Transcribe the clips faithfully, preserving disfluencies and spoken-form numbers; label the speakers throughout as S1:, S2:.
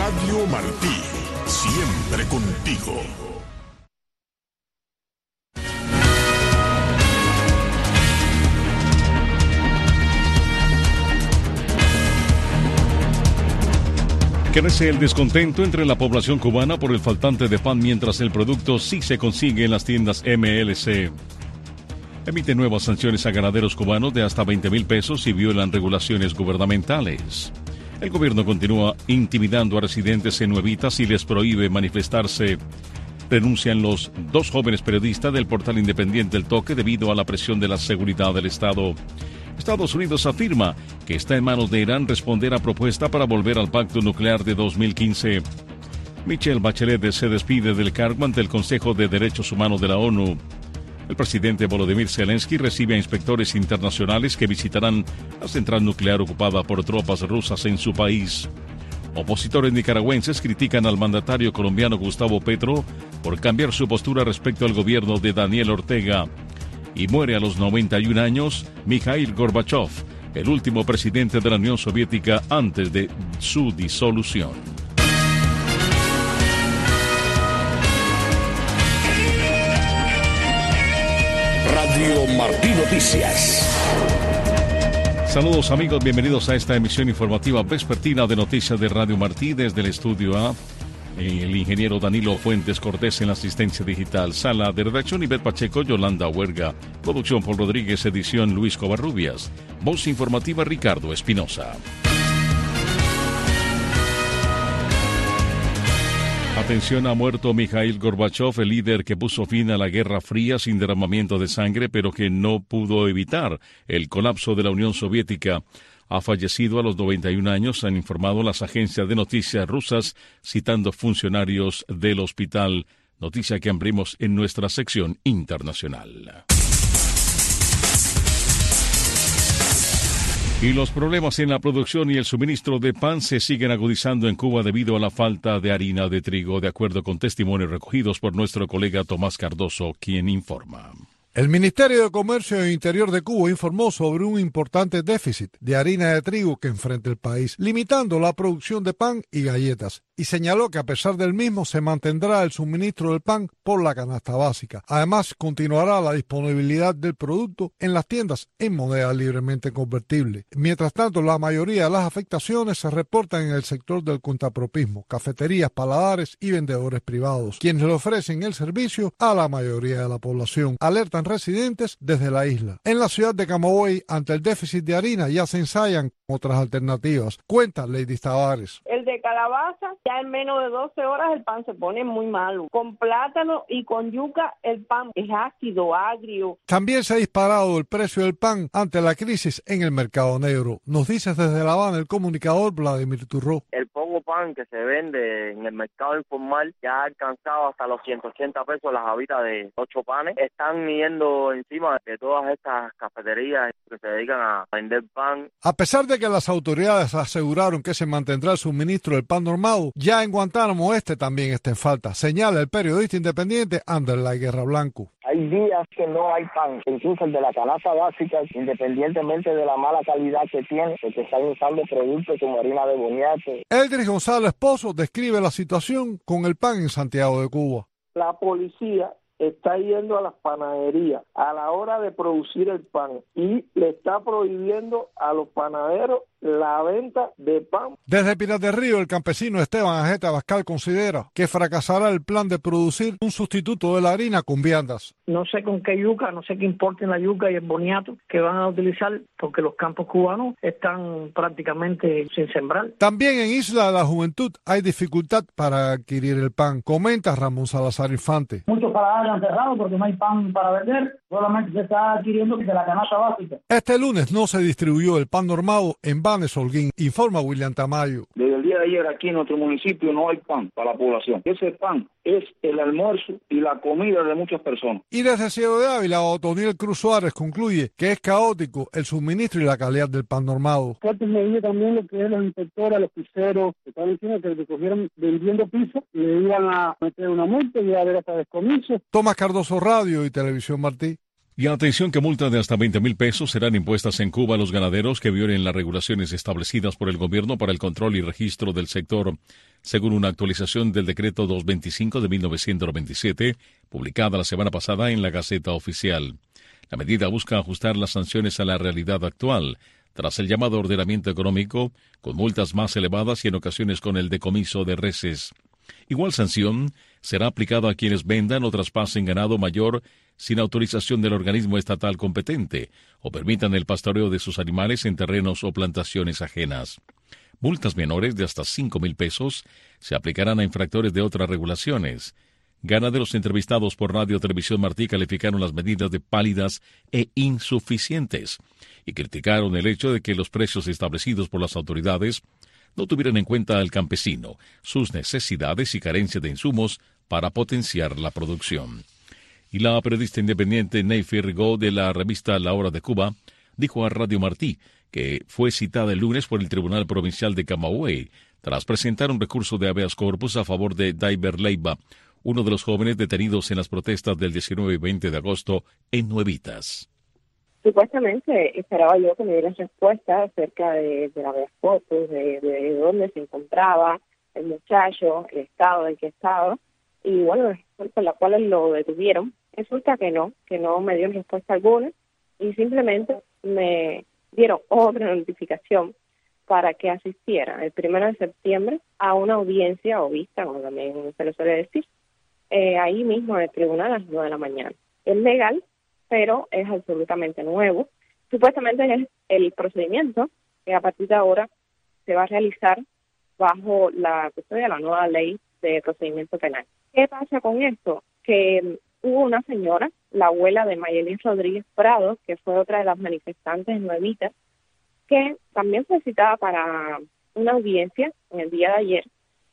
S1: Radio Martí, siempre contigo.
S2: Crece el descontento entre la población cubana por el faltante de pan, mientras el producto sí se consigue en las tiendas M L C. Emite nuevas sanciones a ganaderos cubanos de hasta veinte mil pesos si violan regulaciones gubernamentales. El gobierno continúa intimidando a residentes en Nuevitas y les prohíbe manifestarse. Renuncian los dos jóvenes periodistas del portal independiente El Toque debido a la presión de la seguridad del Estado. Estados Unidos afirma que está en manos de Irán responder a propuesta para volver al pacto nuclear de dos mil quince. Michelle Bachelet se despide del cargo ante el Consejo de Derechos Humanos de la ONU. El presidente Volodymyr Zelensky recibe a inspectores internacionales que visitarán la central nuclear ocupada por tropas rusas en su país. Opositores nicaragüenses critican al mandatario colombiano Gustavo Petro por cambiar su postura respecto al gobierno de Daniel Ortega. Y muere a los noventa y un años Mikhail Gorbachev, el último presidente de la Unión Soviética antes de su disolución.
S1: Radio Martí Noticias.
S2: Saludos amigos, bienvenidos a esta emisión informativa vespertina de Noticias de Radio Martí desde el estudio A. El ingeniero Danilo Fuentes Cortés en la asistencia digital. Sala de redacción Ivette Pacheco, Yolanda Huerga. Producción Paul Rodríguez, edición Luis Covarrubias. Voz informativa Ricardo Espinosa. Atención, ha muerto Mikhail Gorbachev, el líder que puso fin a la Guerra Fría sin derramamiento de sangre, pero que no pudo evitar el colapso de la Unión Soviética. Ha fallecido a los noventa y un años, han informado las agencias de noticias rusas, citando funcionarios del hospital. Noticia que abrimos en nuestra sección internacional. Y los problemas en la producción y el suministro de pan se siguen agudizando en Cuba debido a la falta de harina de trigo, de acuerdo con testimonios recogidos por nuestro colega Tomás Cardoso, quien informa.
S3: El Ministerio de Comercio e Interior de Cuba informó sobre un importante déficit de harina de trigo que enfrenta el país, limitando la producción de pan y galletas, y señaló que a pesar del mismo se mantendrá el suministro del pan por la canasta básica. Además, continuará la disponibilidad del producto en las tiendas en moneda libremente convertible. Mientras tanto, la mayoría de las afectaciones se reportan en el sector del contrapropismo, cafeterías, paladares y vendedores privados, quienes le ofrecen el servicio a la mayoría de la población. Alertan residentes desde la isla. En la ciudad de Camagüey, ante el déficit de harina, ya se ensayan otras alternativas. Cuenta Lady Tavares.
S4: El de calabaza, ya en menos de doce horas el pan se pone muy malo. Con plátano y con yuca el pan es ácido, agrio.
S3: También se ha disparado el precio del pan ante la crisis en el mercado negro. Nos dice desde La Habana el comunicador Vladimir Turró.
S5: El poco pan que se vende en el mercado informal ya ha alcanzado hasta los ciento ochenta pesos las habitas de ocho panes. Están yendo encima de todas estas cafeterías que se dedican a vender pan.
S3: A pesar de que las autoridades aseguraron que se mantendrá el suministro del pan normado, ya en Guantánamo Este también está en falta, señala el periodista independiente Anderlay Guerra Blanco.
S6: Hay días que no hay pan, incluso el de la canasta básica, independientemente de la mala calidad que tiene, porque están usando productos como harina de boniato.
S3: Eldris González Pozo describe la situación con el pan en Santiago de Cuba.
S7: La policía está yendo a las panaderías a la hora de producir el pan y le está prohibiendo a los panaderos la venta de pan.
S3: Desde Pinar del Río, el campesino Esteban Ajeta Abascal considera que fracasará el plan de producir un sustituto de la harina con viandas.
S8: No sé con qué yuca, no sé qué importen la yuca y el boniato que van a utilizar, porque los campos cubanos están prácticamente sin sembrar.
S3: También en Isla de la Juventud hay dificultad para adquirir el pan, comenta Ramón Salazar Infante.
S9: Muchos paladares han cerrado porque no hay pan para vender, solamente se está adquiriendo de la canasta básica.
S3: Este lunes no se distribuyó el pan normado en Banes Holguín, informa William Tamayo.
S10: Desde el día de ayer aquí en nuestro municipio no hay pan para la población. Ese pan es el almuerzo y la comida de muchas personas.
S3: Y desde Ciego de Ávila, Otoniel Cruz Suárez concluye que es caótico el suministro y la calidad del pan normado.
S11: Fuertes medidas también lo que es los inspectores, los piseros, que estaban diciendo que se cogieron vendiendo pisos, le iban a meter una multa y iba a haber hasta descomiso.
S3: Tomás Cardoso, Radio y Televisión Martí.
S2: Y atención que multas de hasta veinte mil pesos serán impuestas en Cuba a los ganaderos que violen las regulaciones establecidas por el gobierno para el control y registro del sector. según una actualización del decreto doscientos veinticinco de mil novecientos noventa y siete, publicada la semana pasada en la Gaceta Oficial. La medida busca ajustar las sanciones a la realidad actual, tras el llamado ordenamiento económico, con multas más elevadas y en ocasiones con el decomiso de reses. Igual sanción será aplicada a quienes vendan o traspasen ganado mayor sin autorización del organismo estatal competente o permitan el pastoreo de sus animales en terrenos o plantaciones ajenas. Multas menores de hasta cinco mil pesos se aplicarán a infractores de otras regulaciones. Ganaderos entrevistados por Radio Televisión Martí calificaron las medidas de pálidas e insuficientes y criticaron el hecho de que los precios establecidos por las autoridades no tuvieran en cuenta al campesino, sus necesidades y carencias de insumos para potenciar la producción. Y la periodista independiente Neyfi Rigaud de la revista La Hora de Cuba dijo a Radio Martí que fue citada el lunes por el Tribunal Provincial de Camagüey tras presentar un recurso de habeas corpus a favor de Daiber Leiva, uno de los jóvenes detenidos en las protestas del diecinueve y veinte de agosto en Nuevitas.
S4: Supuestamente esperaba yo que me dieran respuesta acerca de, de las fotos, de, de dónde se encontraba el muchacho, el estado en que estaba, y bueno, por la cual lo detuvieron. Resulta que no, que no me dieron respuesta alguna, y simplemente me dieron otra notificación para que asistiera el primero de septiembre a una audiencia o vista, como también se le suele decir, eh, ahí mismo en el tribunal a las nueve de la mañana. Es legal, pero es absolutamente nuevo. Supuestamente es el procedimiento que a partir de ahora se va a realizar bajo la custodia de la nueva ley de procedimiento penal. ¿Qué pasa con esto? Que hubo una señora, la abuela de Mayelín Rodríguez Prado, que fue otra de las manifestantes en Nuevitas, que también fue citada para una audiencia en el día de ayer,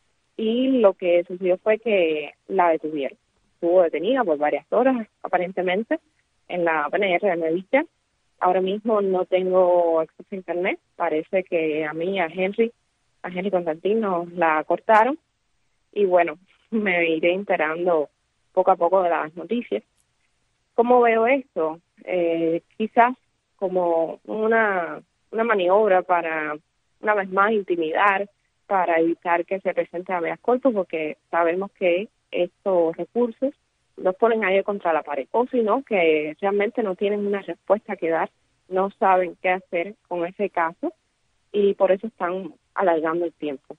S4: y lo que sucedió fue que la detuvieron. Estuvo detenida por varias horas, aparentemente, en la P N R de Nuevitas. Ahora mismo no tengo acceso a internet, parece que a mí, a Henry, a Henry Constantino la cortaron, y bueno, me iré enterando poco a poco de las noticias. ¿Cómo veo esto? Eh, quizás como una, una maniobra para, una vez más, intimidar, para evitar que se presente habeas corpus, porque sabemos que estos recursos los ponen ahí contra la pared, o si no, que realmente no tienen una respuesta que dar, no saben qué hacer con ese caso, y por eso están alargando el tiempo.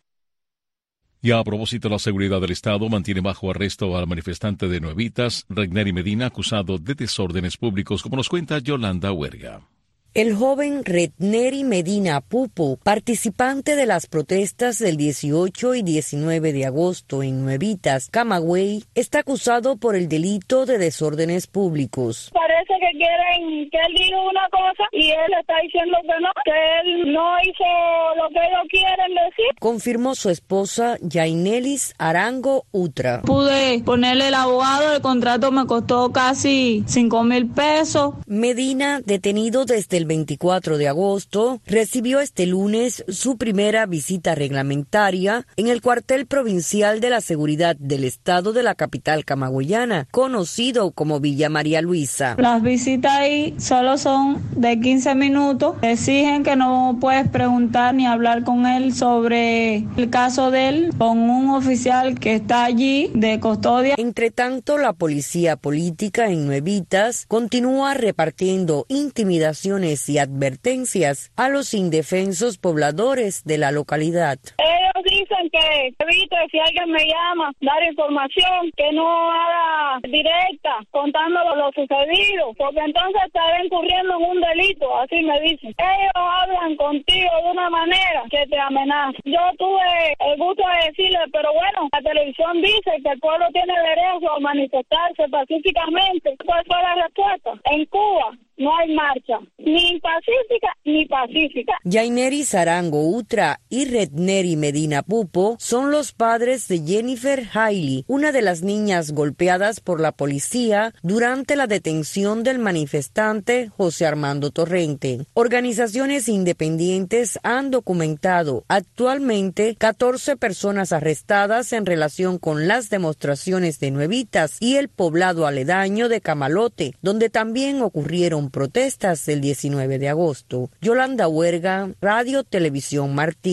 S2: Y a propósito, la seguridad del Estado mantiene bajo arresto al manifestante de Nuevitas, Regneri Medina, acusado de desórdenes públicos, como nos cuenta Yolanda Huerga.
S12: El joven Regneri Medina Pupo, participante de las protestas del dieciocho y diecinueve de agosto en Nuevitas, Camagüey, está acusado por el delito de desórdenes públicos.
S13: Parece que quieren que él diga una cosa y él está diciendo que no, que él no hizo lo que ellos quieren decir.
S12: Confirmó su esposa Yainelis Arango Utra.
S14: Pude ponerle el abogado, el contrato me costó casi cinco mil pesos.
S12: Medina, detenido desde el veinticuatro de agosto, recibió este lunes su primera visita reglamentaria en el cuartel provincial de la seguridad del estado de la capital camagüeyana, conocido como Villa María Luisa.
S14: Las visitas ahí solo son de quince minutos. Exigen que no puedes preguntar ni hablar con él sobre el caso de él con un oficial que está allí de custodia.
S12: Entre tanto, la policía política en Nuevitas continúa repartiendo intimidaciones y advertencias a los indefensos pobladores de la localidad.
S13: Ellos dicen que evite, si alguien me llama, dar información, que no haga directa contando lo sucedido, porque entonces estaré incurriendo en un delito, así me dicen. Ellos hablan contigo de una manera que te amenaza. Yo tuve el gusto de decirle, pero bueno, la televisión dice que el pueblo tiene derecho a manifestarse pacíficamente. ¿Cuál fue la respuesta? En Cuba no hay marcha, ni pacífica ni pacífica.
S12: Yaineris Arango Utra y Regneri Medina Pupo son los padres de Jennifer Hailey, una de las niñas golpeadas por la policía durante la detención del manifestante José Armando Torrente. Organizaciones independientes han documentado actualmente catorce personas arrestadas en relación con las demostraciones de Nuevitas y el poblado aledaño de Camalote, donde también ocurrieron protestas el diecinueve de agosto. Yolanda Huerga, Radio Televisión Martí.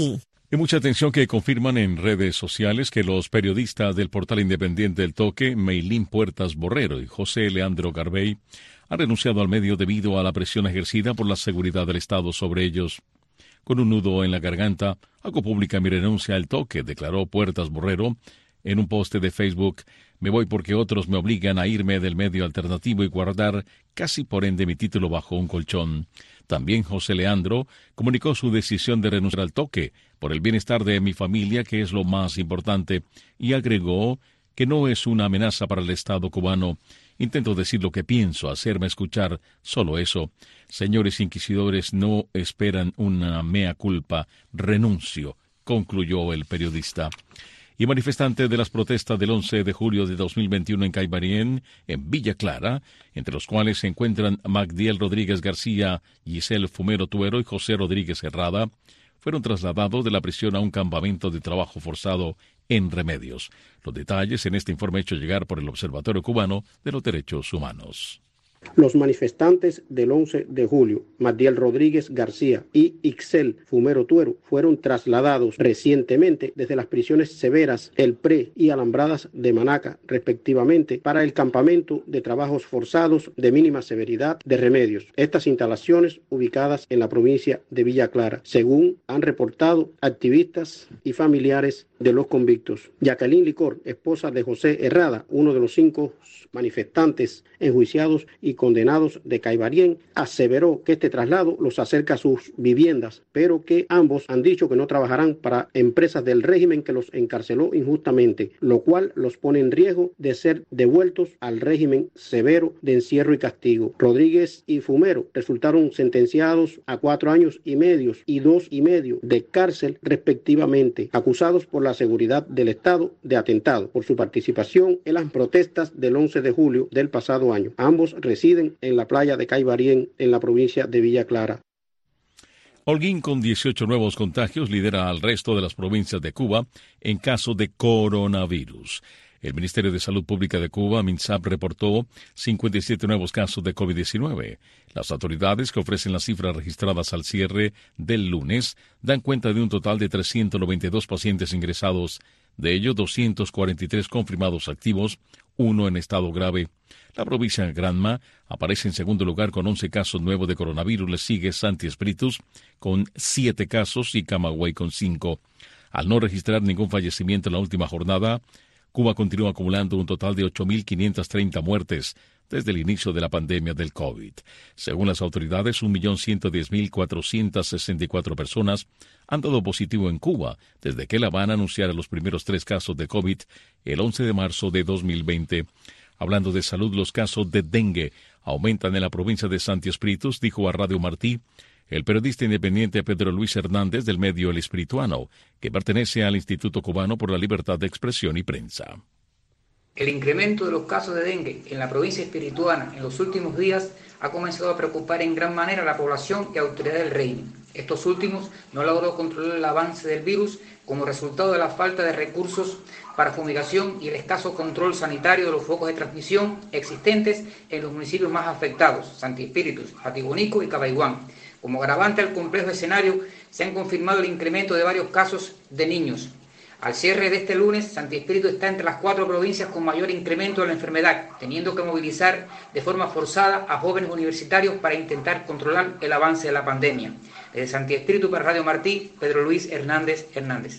S2: Y mucha atención que confirman en redes sociales que los periodistas del portal independiente El Toque, Meilín Puertas Borrero y José Leandro Garbey, han renunciado al medio debido a la presión ejercida por la seguridad del Estado sobre ellos. Con un nudo en la garganta, hago pública mi renuncia al Toque, declaró Puertas Borrero en un poste de Facebook. Me voy porque otros me obligan a irme del medio alternativo y guardar casi por ende mi título bajo un colchón. También José Leandro comunicó su decisión de renunciar al Toque por el bienestar de mi familia, que es lo más importante, y agregó que no es una amenaza para el Estado cubano. Intento decir lo que pienso, hacerme escuchar, solo eso. Señores inquisidores, no esperan una mea culpa. Renuncio, concluyó el periodista. Y manifestantes de las protestas del once de julio de dos mil veintiuno en Caibarien, en Villa Clara, entre los cuales se encuentran Magdiel Rodríguez García, Giselle Fumero Tuero y José Rodríguez Herrada, fueron trasladados de la prisión a un campamento de trabajo forzado en Remedios. Los detalles en este informe hecho llegar por el Observatorio Cubano de los Derechos Humanos.
S15: Los manifestantes del once de julio, Magdiel Rodríguez García y Ixel Fumero Tuero, fueron trasladados recientemente desde las prisiones severas El Pre y Alambradas de Manaca, respectivamente, para el campamento de trabajos forzados de mínima severidad de Remedios. Estas instalaciones ubicadas en la provincia de Villa Clara, según han reportado activistas y familiares de los convictos. Jacqueline Licor, esposa de José Herrada, uno de los cinco manifestantes enjuiciados y condenados de Caibarien, aseveró que este traslado los acerca a sus viviendas, pero que ambos han dicho que no trabajarán para empresas del régimen que los encarceló injustamente, lo cual los pone en riesgo de ser devueltos al régimen severo de encierro y castigo. Rodríguez y Fumero resultaron sentenciados a cuatro años y medio y dos y medio de cárcel respectivamente, acusados por la seguridad del Estado de atentado por su participación en las protestas del once de julio del pasado año. Ambos residen en la playa de Caibarien, en la provincia de Villa Clara.
S2: Holguín, con dieciocho nuevos contagios, lidera al resto de las provincias de Cuba en caso de coronavirus. El Ministerio de Salud Pública de Cuba, MINSAP, reportó cincuenta y siete nuevos casos de COVID diecinueve. Las autoridades, que ofrecen las cifras registradas al cierre del lunes, dan cuenta de un total de trescientos noventa y dos pacientes ingresados, de ellos doscientos cuarenta y tres confirmados activos, uno en estado grave. La provincia de Granma aparece en segundo lugar con once casos nuevos de coronavirus. Le sigue Santi Espíritus con siete casos y Camagüey con cinco. Al no registrar ningún fallecimiento en la última jornada, Cuba continúa acumulando un total de ocho mil quinientas treinta muertes desde el inicio de la pandemia del COVID. Según las autoridades, un millón ciento diez mil cuatrocientas sesenta y cuatro personas han dado positivo en Cuba desde que La Habana anunciara los primeros tres casos de COVID el once de marzo de dos mil veinte. Hablando de salud, los casos de dengue aumentan en la provincia de Santi Espíritus, dijo a Radio Martí el periodista independiente Pedro Luis Hernández del medio El Espirituano, que pertenece al Instituto Cubano por la Libertad de Expresión y Prensa.
S16: El incremento de los casos de dengue en la provincia espirituana en los últimos días ha comenzado a preocupar en gran manera a la población y autoridades del régimen. Estos últimos no han logrado controlar el avance del virus como resultado de la falta de recursos para fumigación y el escaso control sanitario de los focos de transmisión existentes en los municipios más afectados, Santi Espíritus, Fatiguanico y Cabaiguán. Como agravante al complejo escenario, se han confirmado el incremento de varios casos de niños. Al cierre de este lunes, Santi Espíritu está entre las cuatro provincias con mayor incremento de la enfermedad, teniendo que movilizar de forma forzada a jóvenes universitarios para intentar controlar el avance de la pandemia. Desde Santi Espíritu para Radio Martí, Pedro Luis Hernández Hernández.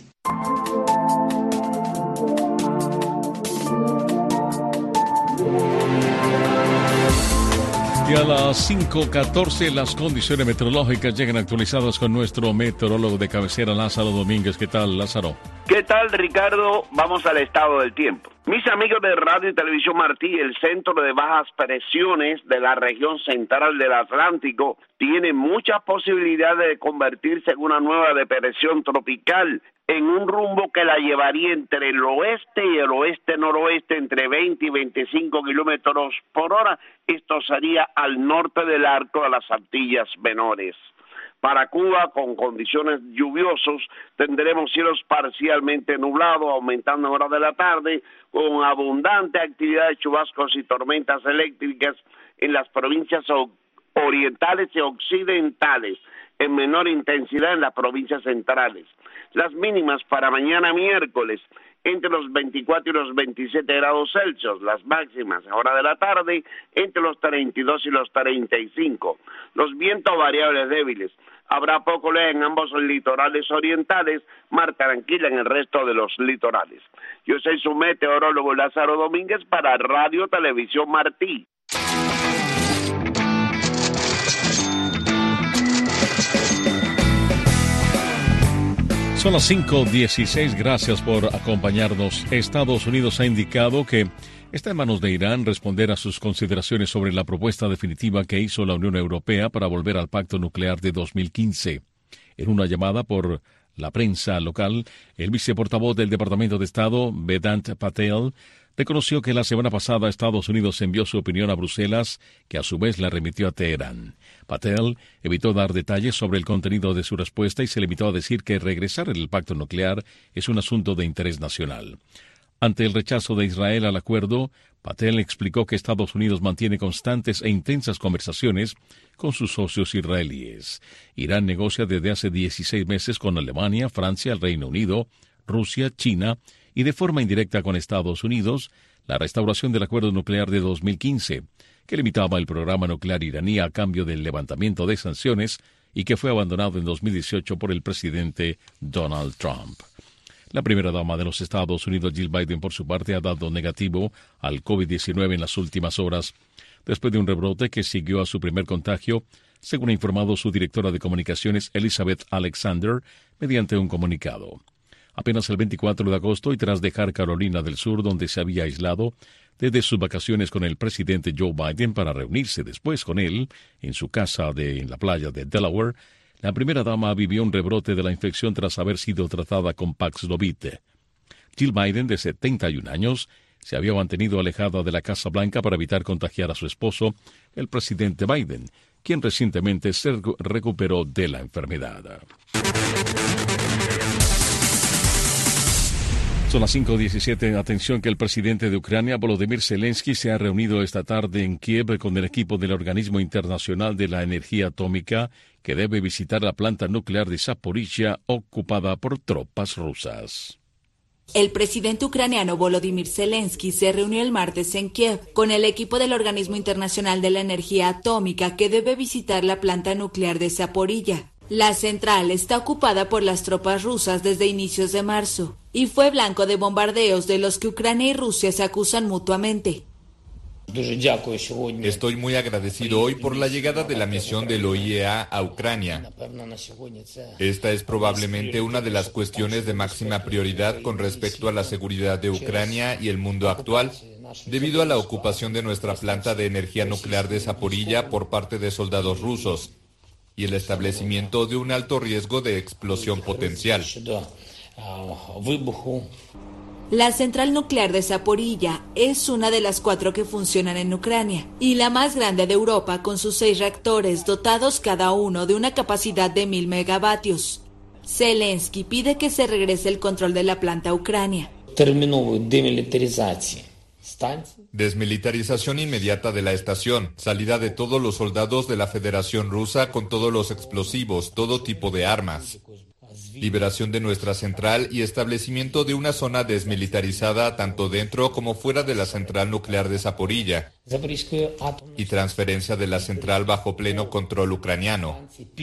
S2: Y a las cinco catorce las condiciones meteorológicas llegan actualizadas con nuestro meteorólogo de cabecera, Lázaro Domínguez. ¿Qué tal, Lázaro?
S17: ¿Qué tal, Ricardo? Vamos al estado del tiempo. Mis amigos de Radio y Televisión Martí, el centro de bajas presiones de la región central del Atlántico tiene muchas posibilidades de convertirse en una nueva depresión tropical, en un rumbo que la llevaría entre el oeste y el oeste-noroeste entre veinte y veinticinco kilómetros por hora. Esto sería al norte del arco de las Antillas Menores. Para Cuba, con condiciones lluviosas, tendremos cielos parcialmente nublados, aumentando en horas de la tarde, con abundante actividad de chubascos y tormentas eléctricas en las provincias orientales y occidentales, en menor intensidad en las provincias centrales. Las mínimas para mañana miércoles entre los veinticuatro y los veintisiete grados Celsius, las máximas a hora de la tarde entre los treinta y dos y los treinta y cinco. Los vientos variables débiles. Habrá poco leve en ambos litorales orientales, mar tranquila en el resto de los litorales. Yo soy su meteorólogo Lázaro Domínguez para Radio Televisión Martí.
S2: Son las cinco dieciséis, gracias por acompañarnos. Estados Unidos ha indicado que está en manos de Irán responder a sus consideraciones sobre la propuesta definitiva que hizo la Unión Europea para volver al pacto nuclear de dos mil quince. En una llamada por la prensa local, el viceportavoz del Departamento de Estado, Vedant Patel, reconoció que la semana pasada Estados Unidos envió su opinión a Bruselas, que a su vez la remitió a Teherán. Patel evitó dar detalles sobre el contenido de su respuesta y se limitó a decir que regresar en el pacto nuclear es un asunto de interés nacional. Ante el rechazo de Israel al acuerdo, Patel explicó que Estados Unidos mantiene constantes e intensas conversaciones con sus socios israelíes. Irán negocia desde hace dieciséis meses con Alemania, Francia, el Reino Unido, Rusia, China y de forma indirecta con Estados Unidos la restauración del acuerdo nuclear de dos mil quince, que limitaba el programa nuclear iraní a cambio del levantamiento de sanciones y que fue abandonado en dos mil dieciocho por el presidente Donald Trump. La primera dama de los Estados Unidos, Jill Biden, por su parte, ha dado negativo al COVID diecinueve en las últimas horas, después de un rebrote que siguió a su primer contagio, según ha informado su directora de comunicaciones, Elizabeth Alexander, mediante un comunicado. Apenas el veinticuatro de agosto, y tras dejar Carolina del Sur, donde se había aislado desde sus vacaciones con el presidente Joe Biden para reunirse después con él en su casa de, en la playa de Delaware, la primera dama vivió un rebrote de la infección tras haber sido tratada con Paxlovid. Jill Biden, de setenta y un años, se había mantenido alejada de la Casa Blanca para evitar contagiar a su esposo, el presidente Biden, quien recientemente se recuperó de la enfermedad. Son las cinco diecisiete. Atención que el presidente de Ucrania, Volodymyr Zelensky, se ha reunido esta tarde en Kiev con el equipo del Organismo Internacional de la Energía Atómica, que debe visitar la planta nuclear de Zaporizhia ocupada por tropas rusas.
S18: El presidente ucraniano Volodymyr Zelensky se reunió el martes en Kiev con el equipo del Organismo Internacional de la Energía Atómica, que debe visitar la planta nuclear de Zaporizhia. La central está ocupada por las tropas rusas desde inicios de marzo y fue blanco de bombardeos de los que Ucrania y Rusia se acusan mutuamente.
S19: Estoy muy agradecido hoy por la llegada de la misión del O I E A a Ucrania. Esta es probablemente una de las cuestiones de máxima prioridad con respecto a la seguridad de Ucrania y el mundo actual, debido a la ocupación de nuestra planta de energía nuclear de Zaporizhia por parte de soldados rusos y el establecimiento de un alto riesgo de explosión potencial.
S18: La central nuclear de Zaporizhia es una de las cuatro que funcionan en Ucrania y la más grande de Europa, con sus seis reactores dotados cada uno de una capacidad de mil megavatios. Zelensky pide que se regrese el control de la planta a Ucrania.
S19: Desmilitarización inmediata de la estación, salida de todos los soldados de la Federación Rusa con todos los explosivos, todo tipo de armas. Liberación de nuestra central y establecimiento de una zona desmilitarizada tanto dentro como fuera de la central nuclear de Zaporizhia y transferencia de la central bajo pleno control ucraniano.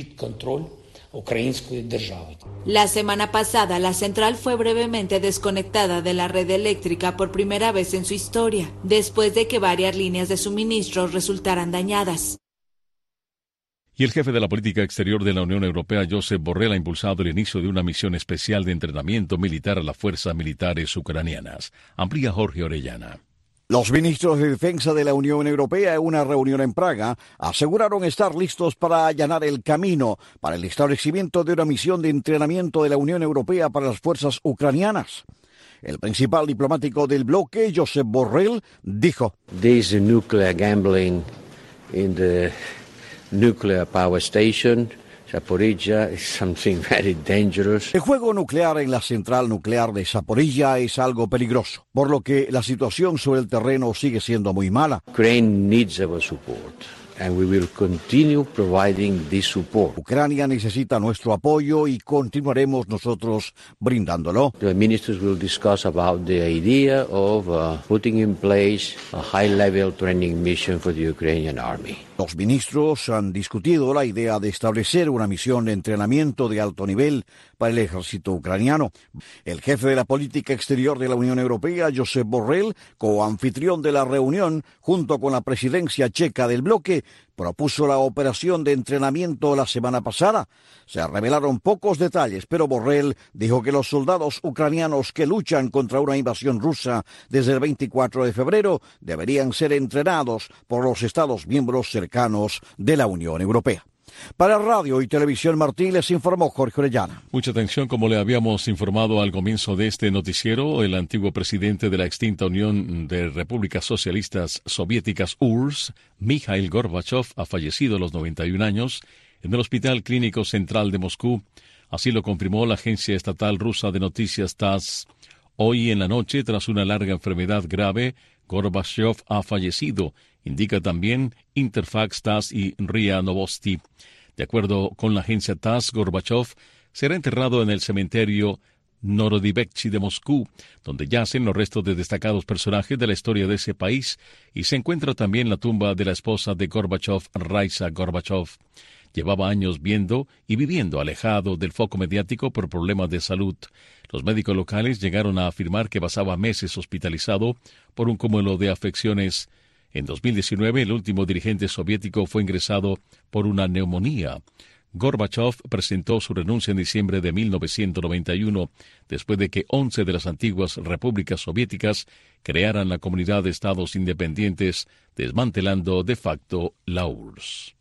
S18: La semana pasada, la central fue brevemente desconectada de la red eléctrica por primera vez en su historia, después de que varias líneas de suministro resultaran dañadas.
S2: Y el jefe de la política exterior de la Unión Europea, Josep Borrell, ha impulsado el inicio de una misión especial de entrenamiento militar a las fuerzas militares ucranianas. Amplía Jorge Orellana.
S20: Los ministros de Defensa de la Unión Europea en una reunión en Praga aseguraron estar listos para allanar el camino para el establecimiento de una misión de entrenamiento de la Unión Europea para las fuerzas ucranianas. El principal diplomático del bloque, Josep Borrell, dijo:
S21: This nuclear gambling in the nuclear power station Zaporizhia is something very dangerous.
S20: El juego nuclear en la central nuclear de Zaporizhia es algo peligroso, por lo que la situación sobre el terreno sigue siendo muy mala.
S21: Ukraine needs our support. and we will continue providing this support.
S20: Ucrania necesita nuestro apoyo y continuaremos nosotros brindándolo.
S21: The ministers will discuss about the idea of uh, putting in place a high-level training mission for the Ukrainian army.
S20: Los ministros han discutido la idea de establecer una misión de entrenamiento de alto nivel para el ejército ucraniano. El jefe de la política exterior de la Unión Europea, Josep Borrell, coanfitrión de la reunión junto con la presidencia checa del bloque, propuso la operación de entrenamiento la semana pasada. Se revelaron pocos detalles, pero Borrell dijo que los soldados ucranianos que luchan contra una invasión rusa desde el veinticuatro de febrero deberían ser entrenados por los Estados miembros cercanos de la Unión Europea. Para Radio y Televisión Martí les informó Jorge Orellana.
S2: Mucha atención, como le habíamos informado al comienzo de este noticiero, el antiguo presidente de la extinta Unión de Repúblicas Socialistas Soviéticas U R S S, Mikhail Gorbachev, ha fallecido a los noventa y un años en el Hospital Clínico Central de Moscú. Así lo confirmó la agencia estatal rusa de noticias T A S S. Hoy en la noche, tras una larga enfermedad grave, Gorbachev ha fallecido, indica también Interfax T A S S y R I A Novosti. De acuerdo con la agencia T A S S, Gorbachev será enterrado en el cementerio Norodevechny de Moscú, donde yacen los restos de destacados personajes de la historia de ese país, y se encuentra también la tumba de la esposa de Gorbachev, Raisa Gorbachev. Llevaba años viendo y viviendo alejado del foco mediático por problemas de salud. Los médicos locales llegaron a afirmar que pasaba meses hospitalizado por un cúmulo de afecciones. En dos mil diecinueve, el último dirigente soviético fue ingresado por una neumonía. Gorbachev presentó su renuncia en diciembre de mil novecientos noventa y uno, después de que once de las antiguas repúblicas soviéticas crearan la Comunidad de Estados Independientes, desmantelando de facto la U R S S.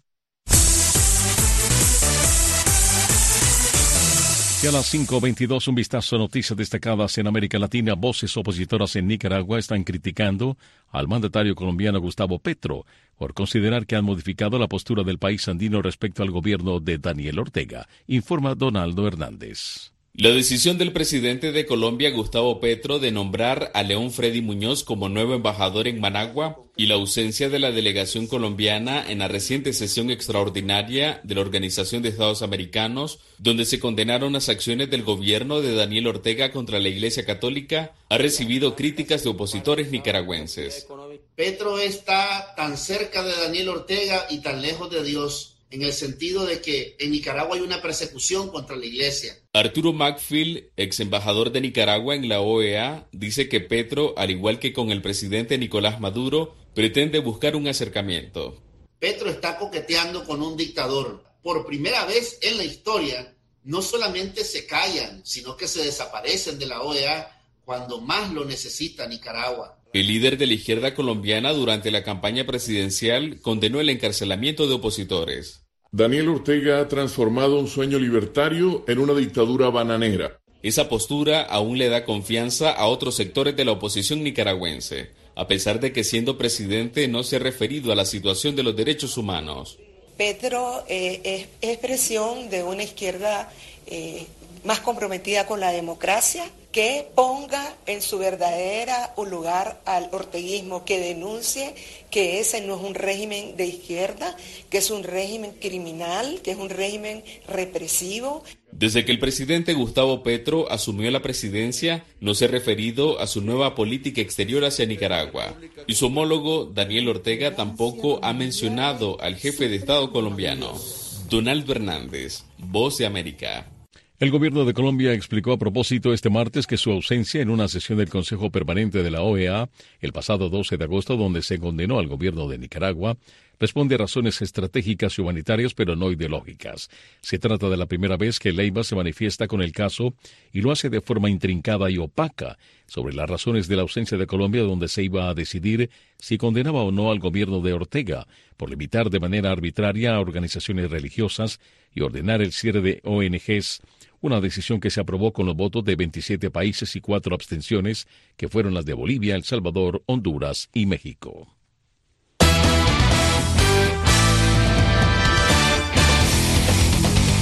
S2: Y a las cinco veintidós, un vistazo a noticias destacadas en América Latina. Voces opositoras en Nicaragua están criticando al mandatario colombiano Gustavo Petro por considerar que han modificado la postura del país andino respecto al gobierno de Daniel Ortega, informa Donaldo Hernández.
S1: La decisión del presidente de Colombia, Gustavo Petro, de nombrar a León Freddy Muñoz como nuevo embajador en Managua y la ausencia de la delegación colombiana en la reciente sesión extraordinaria de la Organización de Estados Americanos, donde se condenaron las acciones del gobierno de Daniel Ortega contra la Iglesia Católica, ha recibido críticas de opositores nicaragüenses.
S22: Petro está tan cerca de Daniel Ortega y tan lejos de Dios, en el sentido de que en Nicaragua hay una persecución contra la Iglesia.
S1: Arturo Macfield, ex embajador de Nicaragua en la O E A, dice que Petro, al igual que con el presidente Nicolás Maduro, pretende buscar un acercamiento.
S22: Petro está coqueteando con un dictador. Por primera vez en la historia, no solamente se callan, sino que se desaparecen de la O E A cuando más lo necesita Nicaragua.
S1: El líder de la izquierda colombiana durante la campaña presidencial condenó el encarcelamiento de opositores.
S23: Daniel Ortega ha transformado un sueño libertario en una dictadura bananera.
S1: Esa postura aún le da confianza a otros sectores de la oposición nicaragüense, a pesar de que siendo presidente no se ha referido a la situación de los derechos humanos.
S24: Petro eh, es expresión de una izquierda eh, más comprometida con la democracia, que ponga en su verdadera lugar al orteguismo, que denuncie que ese no es un régimen de izquierda, que es un régimen criminal, que es un régimen represivo.
S1: Desde que el presidente Gustavo Petro asumió la presidencia, no se ha referido a su nueva política exterior hacia Nicaragua, y su homólogo Daniel Ortega tampoco ha mencionado al jefe de Estado colombiano. Donaldo Hernández, Voz de América.
S2: El gobierno de Colombia explicó a propósito este martes que su ausencia en una sesión del Consejo Permanente de la O E A el pasado doce de agosto, donde se condenó al gobierno de Nicaragua, responde a razones estratégicas y humanitarias, pero no ideológicas. Se trata de la primera vez que Leiva se manifiesta con el caso y lo hace de forma intrincada y opaca sobre las razones de la ausencia de Colombia, donde se iba a decidir si condenaba o no al gobierno de Ortega por limitar de manera arbitraria a organizaciones religiosas y ordenar el cierre de O N Ges, una decisión que se aprobó con los votos de veintisiete países y cuatro abstenciones, que fueron las de Bolivia, El Salvador, Honduras y México.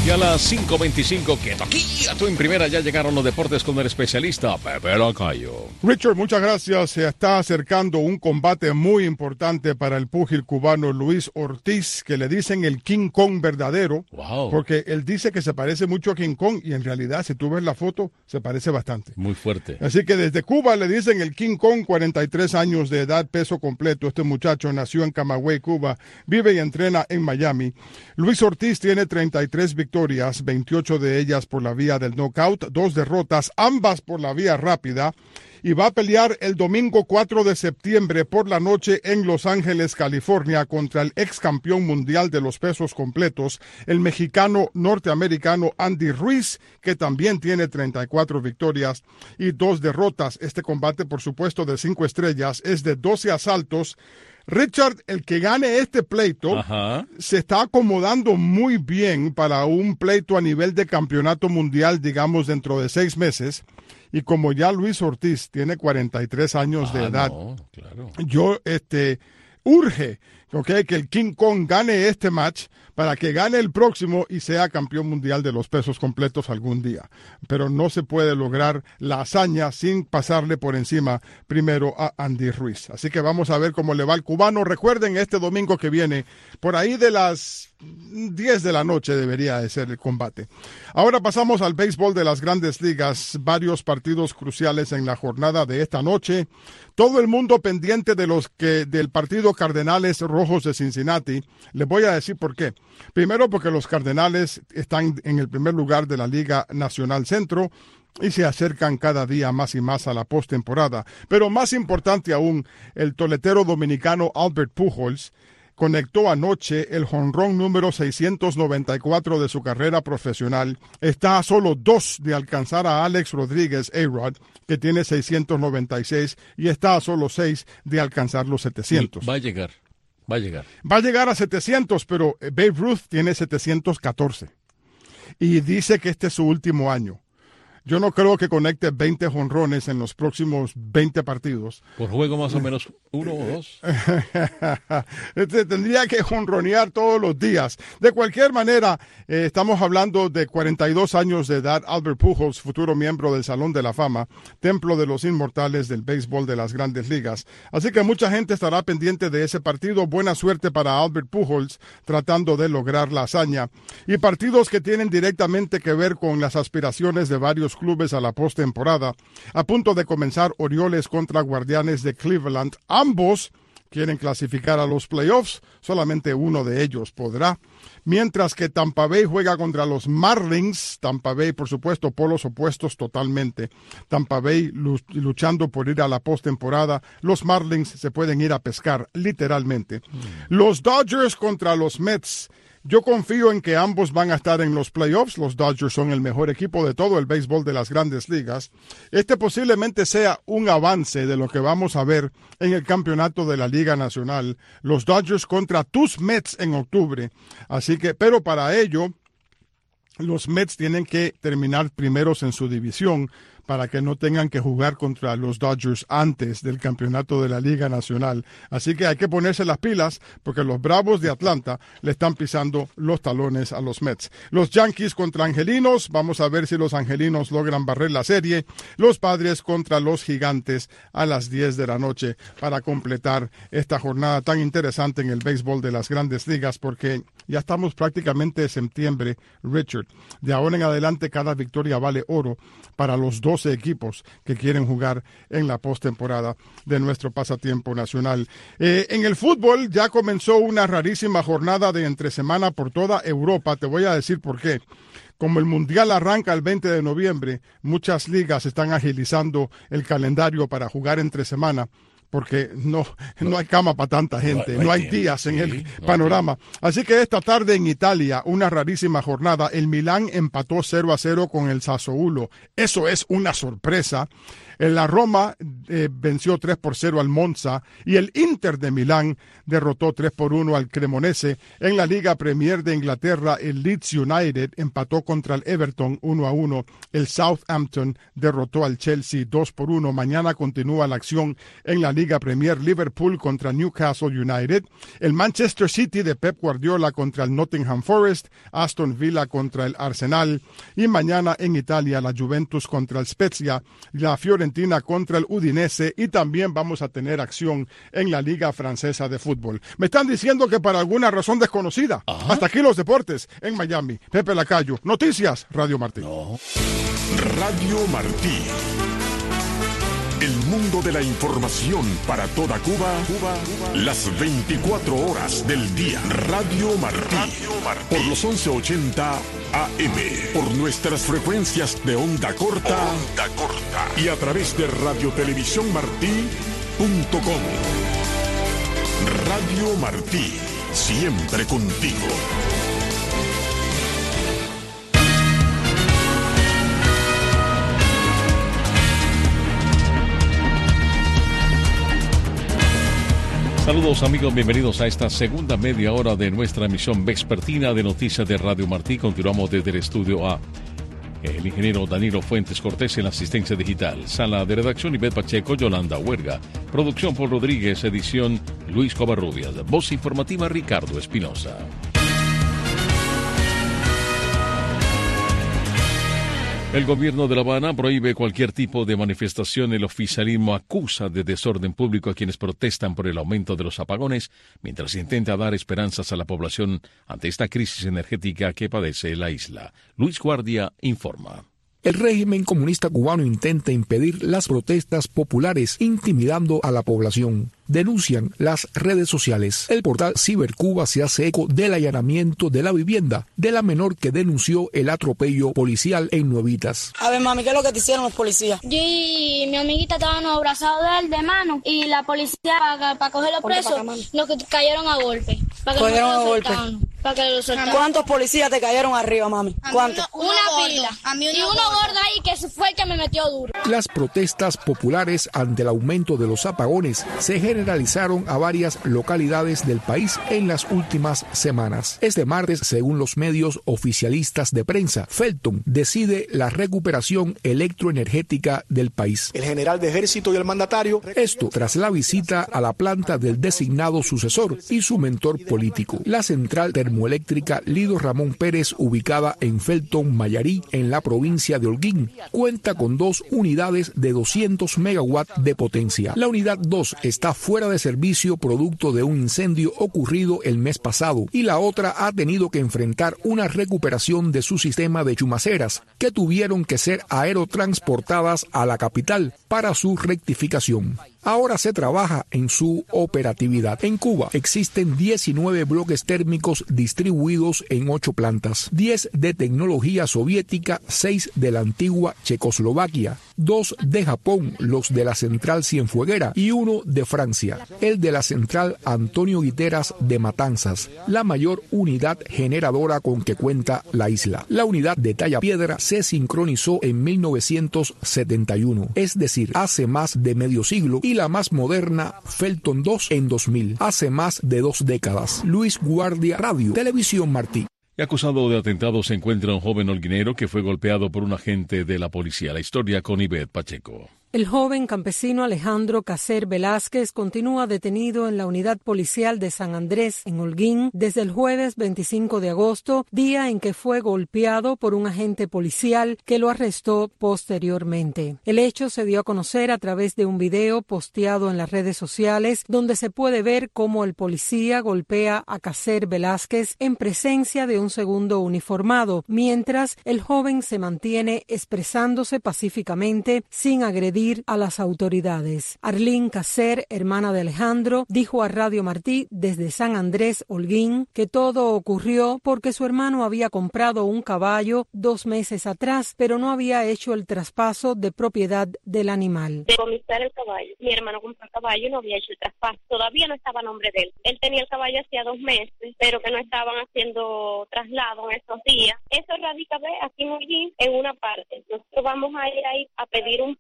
S2: Y a las cinco veinticinco, quieto aquí, a tú en primera, ya llegaron los deportes con el especialista Pepe Lacayo.
S5: Richard, muchas gracias. Se está acercando un combate muy importante para el púgil cubano Luis Ortiz, que le dicen el King Kong verdadero.
S2: Wow.
S5: Porque él dice que se parece mucho a King Kong y en realidad, si tú ves la foto, se parece bastante.
S2: Muy fuerte.
S5: Así que desde Cuba le dicen el King Kong, cuarenta y tres años de edad, peso completo. Este muchacho nació en Camagüey, Cuba, vive y entrena en Miami. Luis Ortiz tiene treinta y tres victorias. victorias, veintiocho de ellas por la vía del knockout, dos derrotas, ambas por la vía rápida, y va a pelear el domingo cuatro de septiembre por la noche en Los Ángeles, California, contra el ex campeón mundial de los pesos completos, el mexicano norteamericano Andy Ruiz, que también tiene treinta y cuatro victorias y dos derrotas. Este combate, por supuesto, de cinco estrellas, es de doce asaltos. Richard, el que gane este pleito, Ajá. se está acomodando muy bien para un pleito a nivel de campeonato mundial, digamos, dentro de seis meses. Y como ya Luis Ortiz tiene cuarenta y tres años ah, de edad,
S2: no, claro.
S5: yo este, urge okay, que el King Kong gane este match para que gane el próximo y sea campeón mundial de los pesos completos algún día. Pero no se puede lograr la hazaña sin pasarle por encima primero a Andy Ruiz. Así que vamos a ver cómo le va al cubano. Recuerden, este domingo que viene, por ahí de las diez de la noche debería de ser el combate. Ahora pasamos al béisbol de las Grandes Ligas. Varios partidos cruciales en la jornada de esta noche. Todo el mundo pendiente de los que del partido Cardenales Rojos de Cincinnati. Les voy a decir por qué. Primero, porque los Cardenales están en el primer lugar de la Liga Nacional Centro y se acercan cada día más y más a la postemporada. Pero más importante aún, el toletero dominicano Albert Pujols conectó anoche el jonrón número seiscientos noventa y cuatro de su carrera profesional. Está a solo dos de alcanzar a Alex Rodríguez A-Rod, que tiene seiscientos noventa y seis, y está a solo seis de alcanzar los setecientos.
S2: Va a llegar, va a llegar.
S5: Va a llegar a setecientos, pero Babe Ruth tiene setecientos catorce. Y dice que este es su último año. Yo no creo que conecte veinte jonrones en los próximos veinte partidos.
S2: Por juego más o menos uno o dos.
S5: Tendría que jonronear todos los días. De cualquier manera, eh, estamos hablando de cuarenta y dos años de edad. Albert Pujols, futuro miembro del Salón de la Fama, templo de los inmortales del béisbol de las Grandes Ligas. Así que mucha gente estará pendiente de ese partido. Buena suerte para Albert Pujols tratando de lograr la hazaña. Y partidos que tienen directamente que ver con las aspiraciones de varios clubes a la postemporada. A punto de comenzar Orioles contra Guardianes de Cleveland. Ambos quieren clasificar a los playoffs. Solamente uno de ellos podrá. Mientras que Tampa Bay juega contra los Marlins. Tampa Bay, por supuesto, polos opuestos totalmente. Tampa Bay luchando por ir a la postemporada. Los Marlins se pueden ir a pescar, literalmente. Mm. Los Dodgers contra los Mets. Yo confío en que ambos van a estar en los playoffs. Los Dodgers son el mejor equipo de todo el béisbol de las Grandes Ligas. Este posiblemente sea un avance de lo que vamos a ver en el campeonato de la Liga Nacional. Los Dodgers contra tus Mets en octubre. Así que, pero para ello, los Mets tienen que terminar primeros en su división para que no tengan que jugar contra los Dodgers antes del campeonato de la Liga Nacional. Así que hay que ponerse las pilas porque los Bravos de Atlanta le están pisando los talones a los Mets. Los Yankees contra Angelinos, vamos a ver si los Angelinos logran barrer la serie. Los Padres contra los Gigantes a las diez de la noche para completar esta jornada tan interesante en el béisbol de las Grandes Ligas, porque ya estamos prácticamente en septiembre, Richard. De ahora en adelante cada victoria vale oro para los doce equipos que quieren jugar en la postemporada de nuestro pasatiempo nacional. Eh, en el fútbol ya comenzó una rarísima jornada de entre semana por toda Europa. Te voy a decir por qué. Como el Mundial arranca el veinte de noviembre, muchas ligas están agilizando el calendario para jugar entre semana, porque no, no hay cama para tanta gente, no, no hay días en el panorama. Así que esta tarde en Italia, una rarísima jornada, el Milán empató cero a cero con el Sassuolo. Eso es una sorpresa. La Roma eh, venció tres por cero al Monza y el Inter de Milán derrotó tres por uno al Cremonese. En la Liga Premier de Inglaterra, el Leeds United empató contra el Everton uno a uno. El Southampton derrotó al Chelsea dos por uno. Mañana continúa la acción en la Liga Premier. Liverpool contra Newcastle United. El Manchester City de Pep Guardiola contra el Nottingham Forest. Aston Villa contra el Arsenal. Y mañana en Italia, la Juventus contra el Spezia. La Fiorentina contra el Udinese. Y también vamos a tener acción en la Liga Francesa de Fútbol. Me están diciendo que para alguna razón desconocida. Ajá. Hasta aquí los deportes en Miami. Pepe Lacayo. Noticias, Radio Martí.
S6: No. Radio Martí. El mundo de la información para toda Cuba, Cuba, Cuba. Las veinticuatro horas del día. Radio Martí. Radio Martí. Por los once ochenta A M. Por nuestras frecuencias de onda corta. Onda corta. Y a través de radio televisión martí punto com. Radio Martí. Siempre contigo.
S2: Saludos amigos, bienvenidos a esta segunda media hora de nuestra emisión vespertina de Noticias de Radio Martí. Continuamos desde el estudio A. El ingeniero Danilo Fuentes Cortés en la asistencia digital. Sala de redacción Ivette Pacheco, Yolanda Huerga. Producción Paul Rodríguez, edición Luis Covarrubias. Voz informativa Ricardo Espinosa. El gobierno de La Habana prohíbe cualquier tipo de manifestación. El oficialismo acusa de desorden público a quienes protestan por el aumento de los apagones, mientras intenta dar esperanzas a la población ante esta crisis energética que padece la isla. Luis Guardia informa.
S7: El régimen comunista cubano intenta impedir las protestas populares, intimidando a la población. Denuncian las redes sociales. El portal Cibercuba se hace eco del allanamiento de la vivienda de la menor que denunció el atropello policial en Nuevitas.
S8: A ver, mami, ¿qué es lo que te hicieron los policías? Yo y mi amiguita estaban abrazados de él de mano y la policía, para pa cogerlo preso, nos cayeron a golpe. Para que ¿Cayeron no a golpe? Para que lo soltaran. ¿Cuántos policías te cayeron arriba, mami? ¿Cuántos? Una, una pila. A mí una y uno gordo ahí que fue el que me metió duro.
S7: Las protestas populares ante el aumento de los apagones se generalizaron a varias localidades del país en las últimas semanas. Este martes, según los medios oficialistas de prensa, Felton decide la recuperación electroenergética del país.
S9: El general de ejército y el mandatario.
S7: Esto tras la visita a la planta del designado sucesor y su mentor político. La central termoeléctrica Lido Ramón Pérez, ubicada en Felton, Mayarí, en la provincia de Holguín, cuenta con dos unidades de doscientos megawatts de potencia. La unidad dos está fuera de servicio producto de un incendio ocurrido el mes pasado y la otra ha tenido que enfrentar una recuperación de su sistema de chumaceras que tuvieron que ser aerotransportadas a la capital para su rectificación. Ahora se trabaja en su operatividad. En Cuba existen diecinueve bloques térmicos distribuidos en ocho plantas, diez de tecnología soviética, seis de la antigua Checoslovaquia, dos de Japón, los de la central Cienfueguera, y uno de Francia, el de la central Antonio Guiteras de Matanzas, la mayor unidad generadora con que cuenta la isla. La unidad de talla piedra se sincronizó en mil novecientos setenta y uno, es decir, hace más de medio siglo, y la más moderna, Felton dos, en dos mil, hace más de dos décadas. Luis Guardia, Radio Televisión Martí.
S2: Y acusado de atentado se encuentra un joven holguinero que fue golpeado por un agente de la policía. La historia con Ivette Pacheco.
S25: El joven campesino Alejandro Cacer Velázquez continúa detenido en la unidad policial de San Andrés, en Holguín, desde el jueves veinticinco de agosto, día en que fue golpeado por un agente policial que lo arrestó posteriormente. El hecho se dio a conocer a través de un video posteado en las redes sociales, donde se puede ver cómo el policía golpea a Cacer Velázquez en presencia de un segundo uniformado, mientras el joven se mantiene expresándose pacíficamente sin agredir a las autoridades. Arlín Cacer, hermana de Alejandro, dijo a Radio Martí desde San Andrés, Holguín, que todo ocurrió porque su hermano había comprado un caballo dos meses atrás, pero no había hecho el traspaso de propiedad del animal.
S4: De comisar el caballo. Mi hermano compró el caballo y no había hecho el traspaso. Todavía no estaba a nombre de él. Él tenía el caballo hacía dos meses, pero que no estaban haciendo traslado en esos días. Eso radica aquí en Holguín, en una parte. Nosotros vamos a ir ahí a pedir un papel,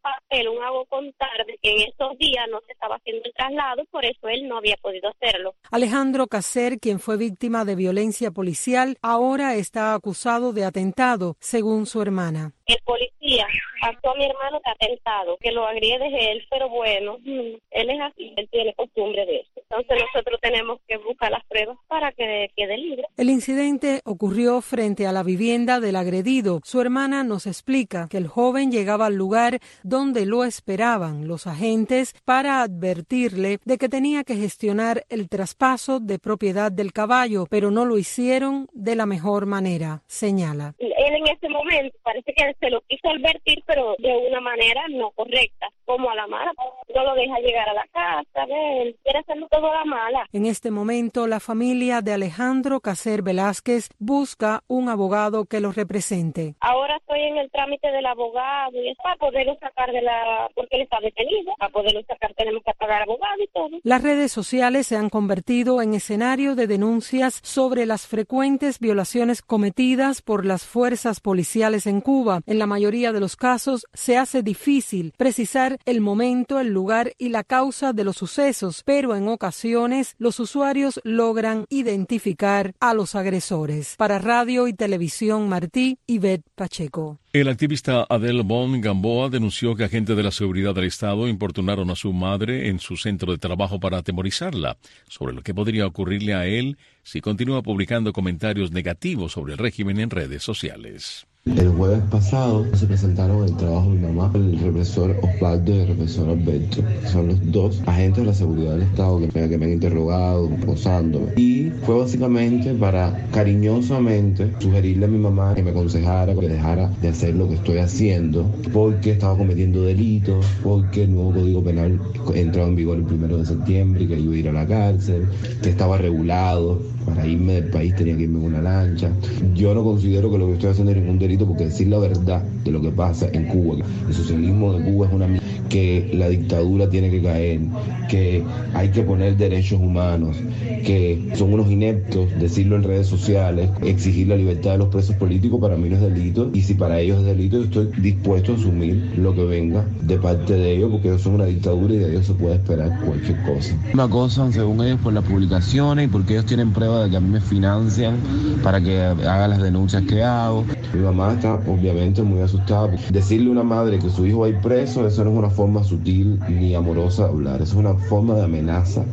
S3: un abogado tarde, que en esos días no se estaba haciendo el traslado, por eso él no había podido hacerlo.
S25: Alejandro Caser, quien fue víctima de violencia policial, ahora está acusado de atentado, según su hermana.
S3: El policía acusó a mi hermano de atentado, que lo agrede es él, pero bueno, él es así, él tiene costumbre de eso. Entonces nosotros tenemos que buscar las pruebas para que quede libre.
S25: El incidente ocurrió frente a la vivienda del agredido. Su hermana nos explica que el joven llegaba al lugar donde lo esperaban los agentes para advertirle de que tenía que gestionar el traspaso de propiedad del caballo, pero no lo hicieron de la mejor manera, señala.
S3: Él en ese momento parece que se lo quiso advertir, pero de una manera no correcta, como a la mala. No lo deja llegar a la casa, él quiere hacerlo todo a la mala.
S25: En este momento, la familia de Alejandro Caser Velázquez busca un abogado que lo represente.
S3: Ahora estoy en el trámite del abogado y es para poderlo sacar de la... porque él está detenido. Para poderlo sacar tenemos que pagar abogado y todo.
S25: Las redes sociales se han convertido en escenario de denuncias sobre las frecuentes violaciones cometidas por las fuerzas policiales en Cuba. En la mayoría de los casos se hace difícil precisar el momento, el lugar y la causa de los sucesos, pero en ocasiones los usuarios logran identificar a los agresores. Para Radio y Televisión Martí, Ivette Pacheco.
S2: El activista Adel Bon Gamboa denunció que agentes de la seguridad del Estado importunaron a su madre en su centro de trabajo para atemorizarla sobre lo que podría ocurrirle a él si continúa publicando comentarios negativos sobre el régimen en redes sociales.
S10: El jueves pasado se presentaron el trabajo de mi mamá, el represor Osvaldo y el represor Alberto, que son los dos agentes de la seguridad del Estado que me, que me han interrogado, posándome. Y fue básicamente para cariñosamente sugerirle a mi mamá que me aconsejara, que dejara de hacer lo que estoy haciendo, porque estaba cometiendo delitos, porque el nuevo Código Penal entraba en vigor el primero de septiembre y que iba a ir a la cárcel, que estaba regulado. Para irme del país tenía que irme en una lancha. Yo no considero que lo que estoy haciendo es ningún delito, porque decir la verdad de lo que pasa en Cuba, el socialismo de Cuba es una mierda, que la dictadura tiene que caer, que hay que poner derechos humanos, que son unos ineptos, decirlo en redes sociales, exigir la libertad de los presos políticos para mí no es delito, y si para ellos es delito yo estoy dispuesto a asumir lo que venga de parte de ellos, porque ellos son una dictadura y de ellos se puede esperar cualquier cosa. Me acosan según ellos por las publicaciones y porque ellos tienen pruebas de que a mí me financian para que haga las denuncias que hago. Mi mamá está obviamente muy asustada. Decirle a una madre que su hijo va a ir preso, eso no es una forma sutil ni amorosa de hablar, eso es una forma de amenaza.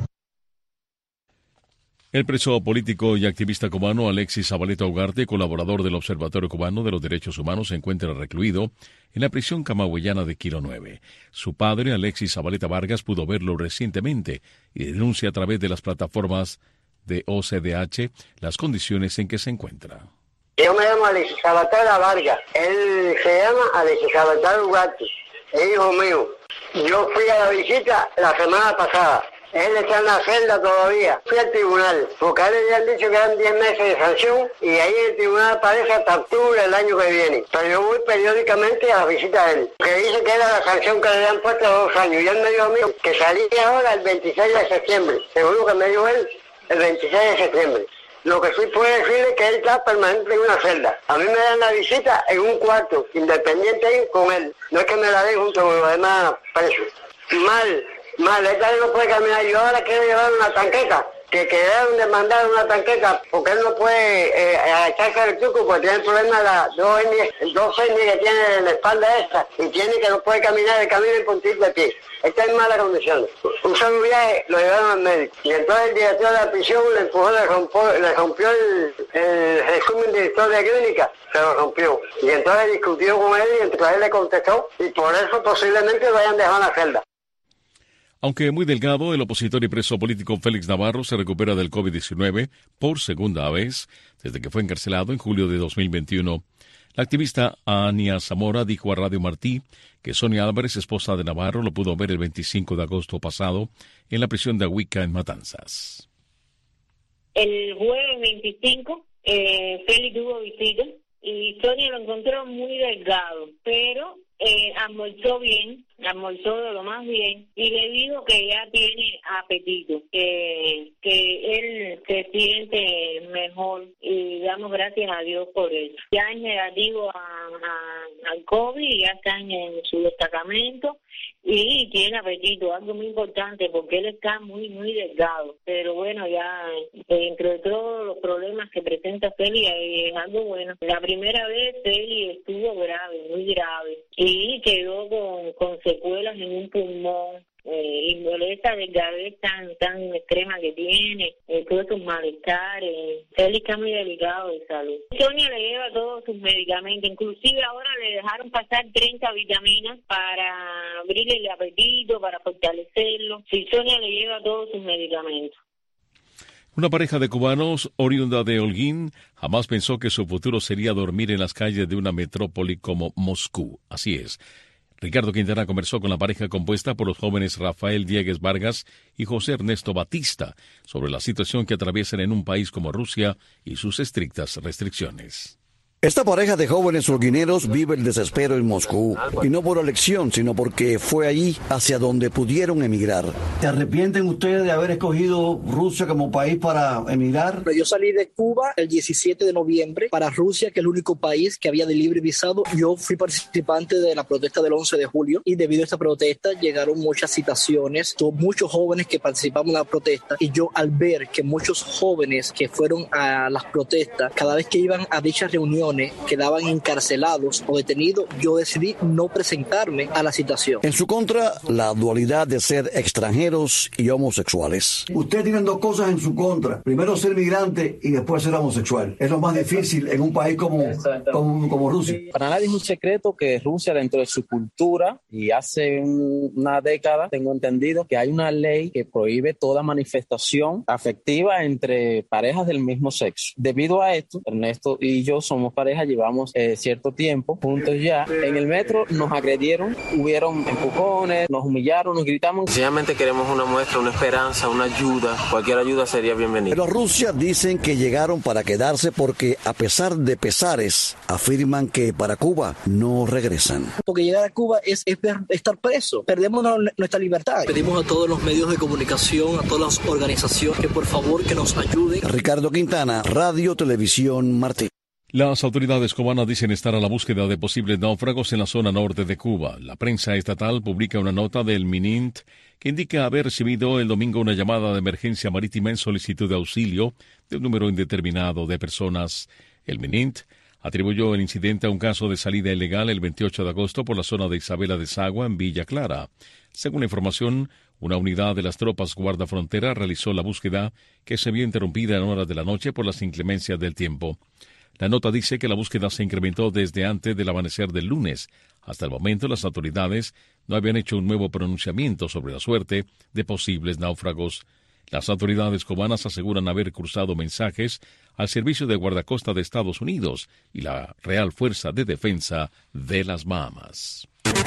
S2: El preso político y activista cubano Alexis Zabaleta Ugarte, colaborador del Observatorio Cubano de los Derechos Humanos, se encuentra recluido en la prisión camagüeyana de Quilo nueve. Su padre, Alexis Zabaleta Vargas, pudo verlo recientemente y denuncia a través de las plataformas de O C D H las condiciones en que se encuentra.
S11: Yo me llamo Alexis Zabaleta Vargas, él se llama Alexis Zabaleta Ugarte, es hijo mío. Yo fui a la visita la semana pasada. Él está en la celda todavía. Fui al tribunal, porque a él le han dicho que eran diez meses de sanción y ahí en el tribunal aparece hasta octubre del año que viene. Pero yo voy periódicamente a la visita a él, que dice que era la sanción que le habían puesto a dos años. Y él me dijo a mí que salía ahora el veintiséis de septiembre. Seguro que me dijo él el veintiséis de septiembre. Lo que sí puedo decirle es que él está permanente en una celda. A mí me dan la visita en un cuarto, independiente con él. No es que me la den junto con los demás presos. Mal. Mal, él también no puede caminar. Yo ahora quiero llevar una tanqueta, que quedaron de mandar una tanqueta, porque él no puede eh, agacharse al truco, porque tiene el problema de las dos hernias, dos hernias que tiene en la espalda esta, y tiene que no puede caminar el camino en puntil de pie. Está en malas condiciones. Un solo viaje lo llevaron al médico. Y entonces el director de la prisión le empujó, le rompió, le rompió el, el resumen de historia clínica, se lo rompió. Y entonces discutió con él y entonces él le contestó, y por eso posiblemente lo hayan dejado en la celda.
S2: Aunque muy delgado, el opositor y preso político Félix Navarro se recupera del COVID diecinueve por segunda vez desde que fue encarcelado en julio de dos mil veintiuno. La activista Ania Zamora dijo a Radio Martí que Sonia Álvarez, esposa de Navarro, lo pudo ver el veinticinco de agosto pasado en la prisión de Ahuica, en Matanzas.
S3: El jueves veinticinco, eh, Félix tuvo visita y Sonia lo encontró muy delgado, pero eh, almorzó bien.
S12: almorzó de lo más bien y le dijo que ya tiene apetito, que, que él se siente mejor y damos gracias a Dios por eso. Ya es negativo a, a, al COVID, ya está en, en su destacamento y tiene apetito, algo muy importante porque él está muy, muy delgado. Pero bueno, ya dentro de todos los problemas que presenta Celia es algo bueno. La primera vez Celia estuvo grave, muy grave, y quedó con, con secuelas en un pulmón. Eh, y molesta delgadez tan tan extrema que tiene, eh, todos sus malestares. Él está muy delicado de salud. Sonia le lleva todos sus medicamentos, inclusive ahora le dejaron pasar treinta vitaminas para abrirle el apetito, para fortalecerlo. Sí, Sonia le lleva todos sus medicamentos.
S2: Una pareja de cubanos oriunda de Holguín jamás pensó que su futuro sería dormir en las calles de una metrópoli como Moscú. Así es. Ricardo Quintana conversó con la pareja compuesta por los jóvenes Rafael Diegues Vargas y José Ernesto Batista sobre la situación que atraviesan en un país como Rusia y sus estrictas restricciones.
S20: Esta pareja de jóvenes holguineros vive el desespero en Moscú, y no por elección, sino porque fue allí hacia donde pudieron emigrar.
S13: ¿Se arrepienten ustedes de haber escogido Rusia como país para emigrar?
S14: Yo salí de Cuba el diecisiete de noviembre para Rusia, que es el único país que había de libre visado. Yo fui participante de la protesta del once de julio y debido a esta protesta llegaron muchas citaciones, tuvo muchos jóvenes que participamos en la protesta, y yo al ver que muchos jóvenes que fueron a las protestas, cada vez que iban a dichas reuniones quedaban encarcelados o detenidos, yo decidí no presentarme a la citación.
S20: En su contra, la dualidad de ser extranjeros y homosexuales.
S13: Ustedes tienen dos cosas en su contra. Primero ser migrante y después ser homosexual. Es lo más difícil en un país como, como, como Rusia.
S14: Para nadie es un secreto que Rusia, dentro de su cultura, y hace un, una década, tengo entendido que hay una ley que prohíbe toda manifestación afectiva entre parejas del mismo sexo. Debido a esto, Ernesto y yo somos pareja, llevamos eh, cierto tiempo juntos ya. En el metro nos agredieron, hubieron empujones, nos humillaron, nos gritamos.
S15: Sencillamente queremos una muestra, una esperanza, una ayuda. Cualquier ayuda sería bienvenida.
S20: Pero Rusia dicen que llegaron para quedarse porque, a pesar de pesares, afirman que para Cuba no regresan.
S14: Porque llegar a Cuba es, es estar preso. Perdemos nuestra libertad. Pedimos a todos los medios de comunicación, a todas las organizaciones, que por favor que nos ayuden.
S20: Ricardo Quintana, Radio Televisión Martí.
S2: Las autoridades cubanas dicen estar a la búsqueda de posibles náufragos en la zona norte de Cuba. La prensa estatal publica una nota del MININT que indica haber recibido el domingo una llamada de emergencia marítima en solicitud de auxilio de un número indeterminado de personas. El MININT atribuyó el incidente a un caso de salida ilegal el veintiocho de agosto por la zona de Isabela de Sagua, en Villa Clara. Según la información, una unidad de las tropas guardafrontera realizó la búsqueda, que se vio interrumpida en horas de la noche por las inclemencias del tiempo. La nota dice que la búsqueda se incrementó desde antes del amanecer del lunes. Hasta el momento, las autoridades no habían hecho un nuevo pronunciamiento sobre la suerte de posibles náufragos. Las autoridades cubanas aseguran haber cruzado mensajes al Servicio de Guardacosta de Estados Unidos y la Real Fuerza de Defensa de las Bahamas.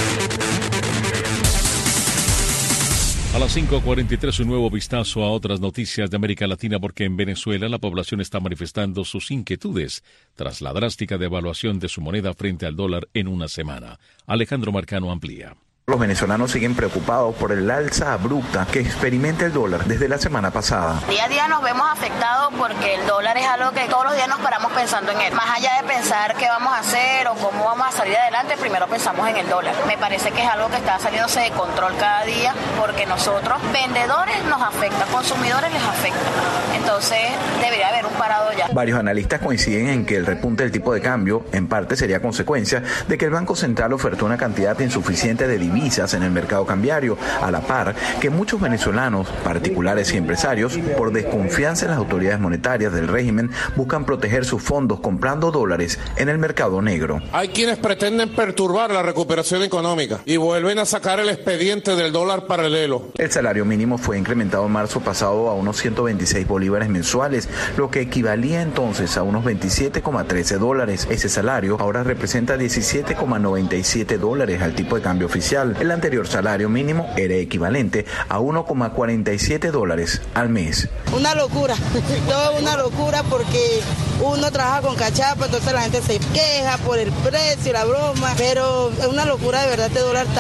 S2: A las cinco cuarenta y tres, un nuevo vistazo a otras noticias de América Latina, porque en Venezuela la población está manifestando sus inquietudes tras la drástica devaluación de su moneda frente al dólar en una semana. Alejandro Marcano amplía.
S16: Los venezolanos siguen preocupados por el alza abrupta que experimenta el dólar desde la semana pasada.
S26: Día a día nos vemos afectados porque el dólar es algo que todos los días nos paramos pensando en él. Más allá de pensar qué vamos a hacer o cómo vamos a salir adelante, primero pensamos en el dólar. Me parece que es algo que está saliéndose de control cada día porque nosotros, vendedores, nos afecta, consumidores les afecta. Entonces debería haber un parado ya.
S16: Varios analistas coinciden en que el repunte del tipo de cambio en parte sería consecuencia de que el Banco Central ofertó una cantidad insuficiente de divisas en el mercado cambiario, a la par que muchos venezolanos, particulares y empresarios, por desconfianza en las autoridades monetarias del régimen, buscan proteger sus fondos comprando dólares en el mercado negro.
S27: Hay quienes pretenden perturbar la recuperación económica y vuelven a sacar el expediente del dólar paralelo.
S16: El salario mínimo fue incrementado en marzo pasado a unos ciento veintiséis bolívares mensuales, lo que equivalía entonces a unos veintisiete coma trece dólares. Ese salario ahora representa diecisiete coma noventa y siete dólares al tipo de cambio oficial. El anterior salario mínimo era equivalente a uno coma cuarenta y siete dólares al mes.
S28: Una locura, todo una locura porque uno trabaja con cachapa, entonces la gente se queja por el precio, la broma, pero es una locura de verdad, este dólar está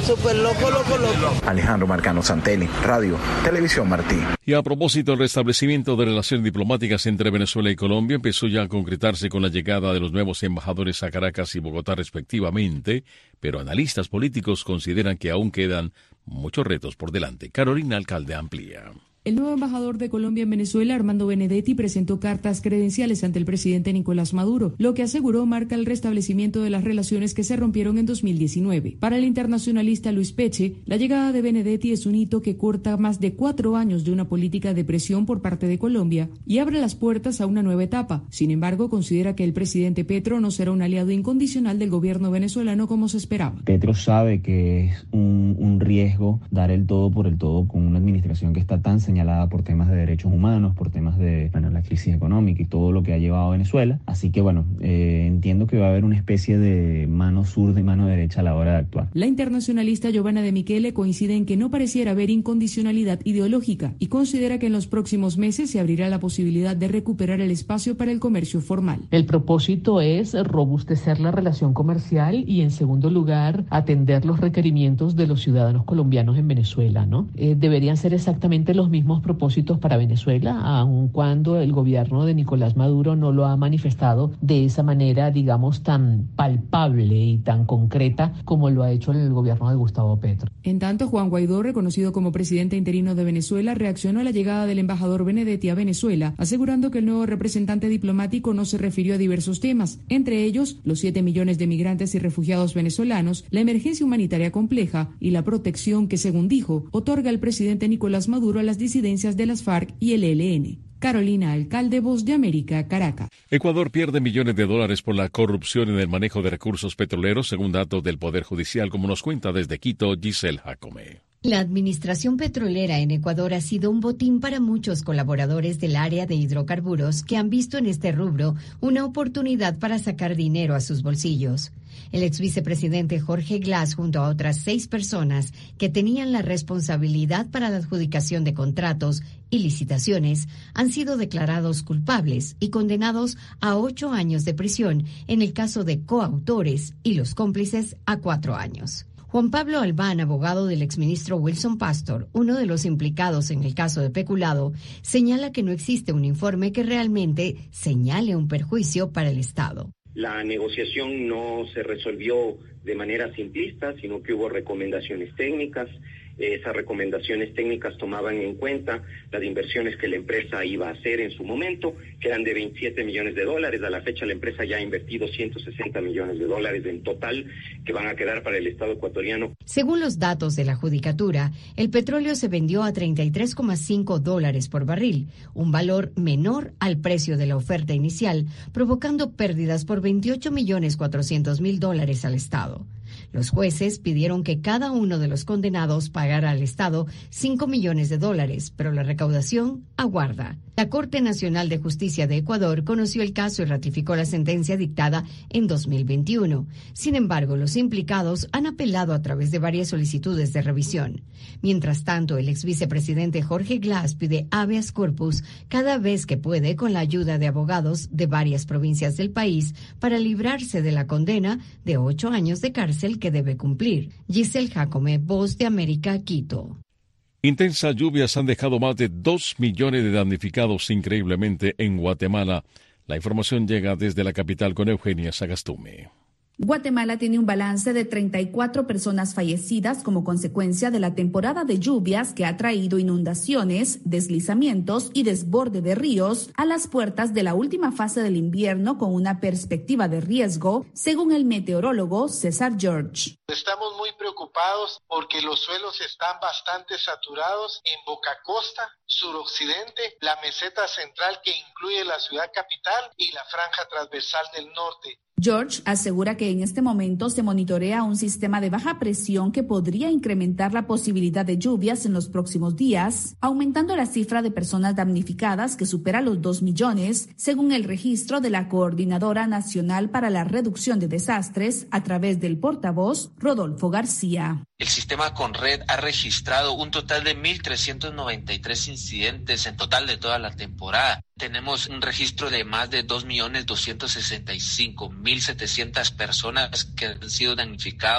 S28: súper loco, loco, loco.
S16: Alejandro Marcano Santelli, Radio, Televisión Martí.
S2: Y a propósito, el restablecimiento de relaciones diplomáticas entre Venezuela y Colombia empezó ya a concretarse con la llegada de los nuevos embajadores a Caracas y Bogotá respectivamente, pero analistas políticos consideran que aún quedan muchos retos por delante. Carolina Alcalde amplía.
S1: El nuevo embajador de Colombia en Venezuela, Armando Benedetti, presentó cartas credenciales ante el presidente Nicolás Maduro, lo que aseguró marca el restablecimiento de las relaciones que se rompieron en dos mil diecinueve. Para el internacionalista Luis Peche, la llegada de Benedetti es un hito que corta más de cuatro años de una política de presión por parte de Colombia y abre las puertas a una nueva etapa. Sin embargo, considera que el presidente Petro no será un aliado incondicional del gobierno venezolano como se esperaba.
S17: Petro sabe que es un, un riesgo dar el todo por el todo con una administración que está tan señalada por temas de derechos humanos, por temas de bueno, la crisis económica y todo lo que ha llevado a Venezuela. Así que bueno, eh, entiendo que va a haber una especie de mano zurda y mano derecha a la hora de actuar.
S1: La internacionalista Giovanna de Michele coincide en que no pareciera haber incondicionalidad ideológica y considera que en los próximos meses se abrirá la posibilidad de recuperar el espacio para el comercio formal.
S18: El propósito es robustecer la relación comercial y en segundo lugar atender los requerimientos de los ciudadanos colombianos en Venezuela, ¿no? Eh, deberían ser exactamente los mismos propósitos para Venezuela, aun cuando el gobierno de Nicolás Maduro no lo ha manifestado de esa manera, digamos, tan palpable y tan concreta como lo ha hecho el gobierno de Gustavo Petro.
S1: En tanto, Juan Guaidó, reconocido como presidente interino de Venezuela, reaccionó a la llegada del embajador Benedetti a Venezuela, asegurando que el nuevo representante diplomático no se refirió a diversos temas, entre ellos los siete millones de migrantes y refugiados venezolanos, la emergencia humanitaria compleja y la protección que, según dijo, otorga el presidente Nicolás Maduro a las disidencias de las FARC y el E L N. Carolina Alcalde, Voz de América, Caracas.
S2: Ecuador pierde millones de dólares por la corrupción en el manejo de recursos petroleros, según datos del Poder Judicial, como nos cuenta desde Quito Giselle Jacome.
S19: La administración petrolera en Ecuador ha sido un botín para muchos colaboradores del área de hidrocarburos que han visto en este rubro una oportunidad para sacar dinero a sus bolsillos. El ex vicepresidente Jorge Glass, junto a otras seis personas que tenían la responsabilidad para la adjudicación de contratos y licitaciones, han sido declarados culpables y condenados a ocho años de prisión en el caso de coautores y los cómplices a cuatro años. Juan Pablo Albán, abogado del exministro Wilson Pastor, uno de los implicados en el caso de peculado, señala que no existe un informe que realmente señale un perjuicio para el Estado.
S21: La negociación no se resolvió de manera simplista, sino que hubo recomendaciones técnicas. Esas recomendaciones técnicas tomaban en cuenta las inversiones que la empresa iba a hacer en su momento, que eran de veintisiete millones de dólares. A la fecha la empresa ya ha invertido ciento sesenta millones de dólares en total, que van a quedar para el Estado ecuatoriano.
S19: Según los datos de la judicatura, el petróleo se vendió a treinta y tres coma cinco dólares por barril, un valor menor al precio de la oferta inicial, provocando pérdidas por veintiocho millones cuatrocientos mil dólares al Estado. Los jueces pidieron que cada uno de los condenados pagara al Estado cinco millones de dólares, pero la recaudación aguarda. La Corte Nacional de Justicia de Ecuador conoció el caso y ratificó la sentencia dictada en dos mil veintiuno. Sin embargo, los implicados han apelado a través de varias solicitudes de revisión. Mientras tanto, el ex vicepresidente Jorge Glass pide habeas corpus cada vez que puede con la ayuda de abogados de varias provincias del país para librarse de la condena de ocho años de cárcel que debe cumplir. Giselle Jacome, Voz de América, Quito.
S2: Intensas lluvias han dejado más de dos millones de damnificados increíblemente en Guatemala. La información llega desde la capital con Eugenia Sagastume.
S22: Guatemala tiene un balance de treinta y cuatro personas fallecidas como consecuencia de la temporada de lluvias que ha traído inundaciones, deslizamientos y desborde de ríos a las puertas de la última fase del invierno con una perspectiva de riesgo, según el meteorólogo César George.
S23: Estamos muy preocupados porque los suelos están bastante saturados en Boca Costa, suroccidente, la meseta central que incluye la ciudad capital y la franja transversal del norte.
S22: George asegura que en este momento se monitorea un sistema de baja presión que podría incrementar la posibilidad de lluvias en los próximos días, aumentando la cifra de personas damnificadas que supera los dos millones, según el registro de la Coordinadora Nacional para la Reducción de Desastres a través del portavoz Rodolfo García.
S24: El sistema Conred ha registrado un total de mil trescientos noventa y tres incidentes en total de toda la temporada. Tenemos un registro de más de dos millones doscientos sesenta y cinco mil setecientas personas que han sido damnificados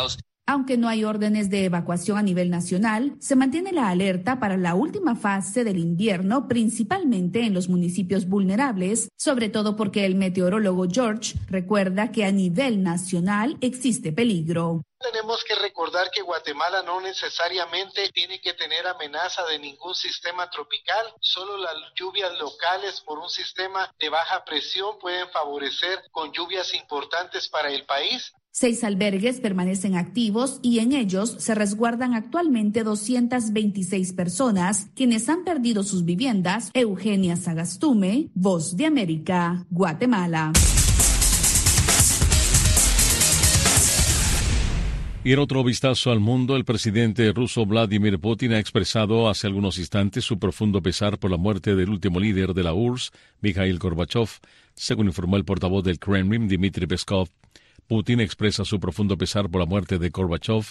S22: Aunque no hay órdenes de evacuación a nivel nacional, se mantiene la alerta para la última fase del invierno, principalmente en los municipios vulnerables, sobre todo porque el meteorólogo George recuerda que a nivel nacional existe peligro.
S23: Tenemos que recordar que Guatemala no necesariamente tiene que tener amenaza de ningún sistema tropical, solo las lluvias locales por un sistema de baja presión pueden favorecer con lluvias importantes para el país.
S22: Seis albergues permanecen activos y en ellos se resguardan actualmente doscientas veintiséis personas, quienes han perdido sus viviendas. Eugenia Sagastume, Voz de América, Guatemala.
S2: Y en otro vistazo al mundo, el presidente ruso Vladimir Putin ha expresado hace algunos instantes su profundo pesar por la muerte del último líder de la U R S S, Mikhail Gorbachev, según informó el portavoz del Kremlin, Dmitry Peskov. Putin expresa su profundo pesar por la muerte de Gorbachev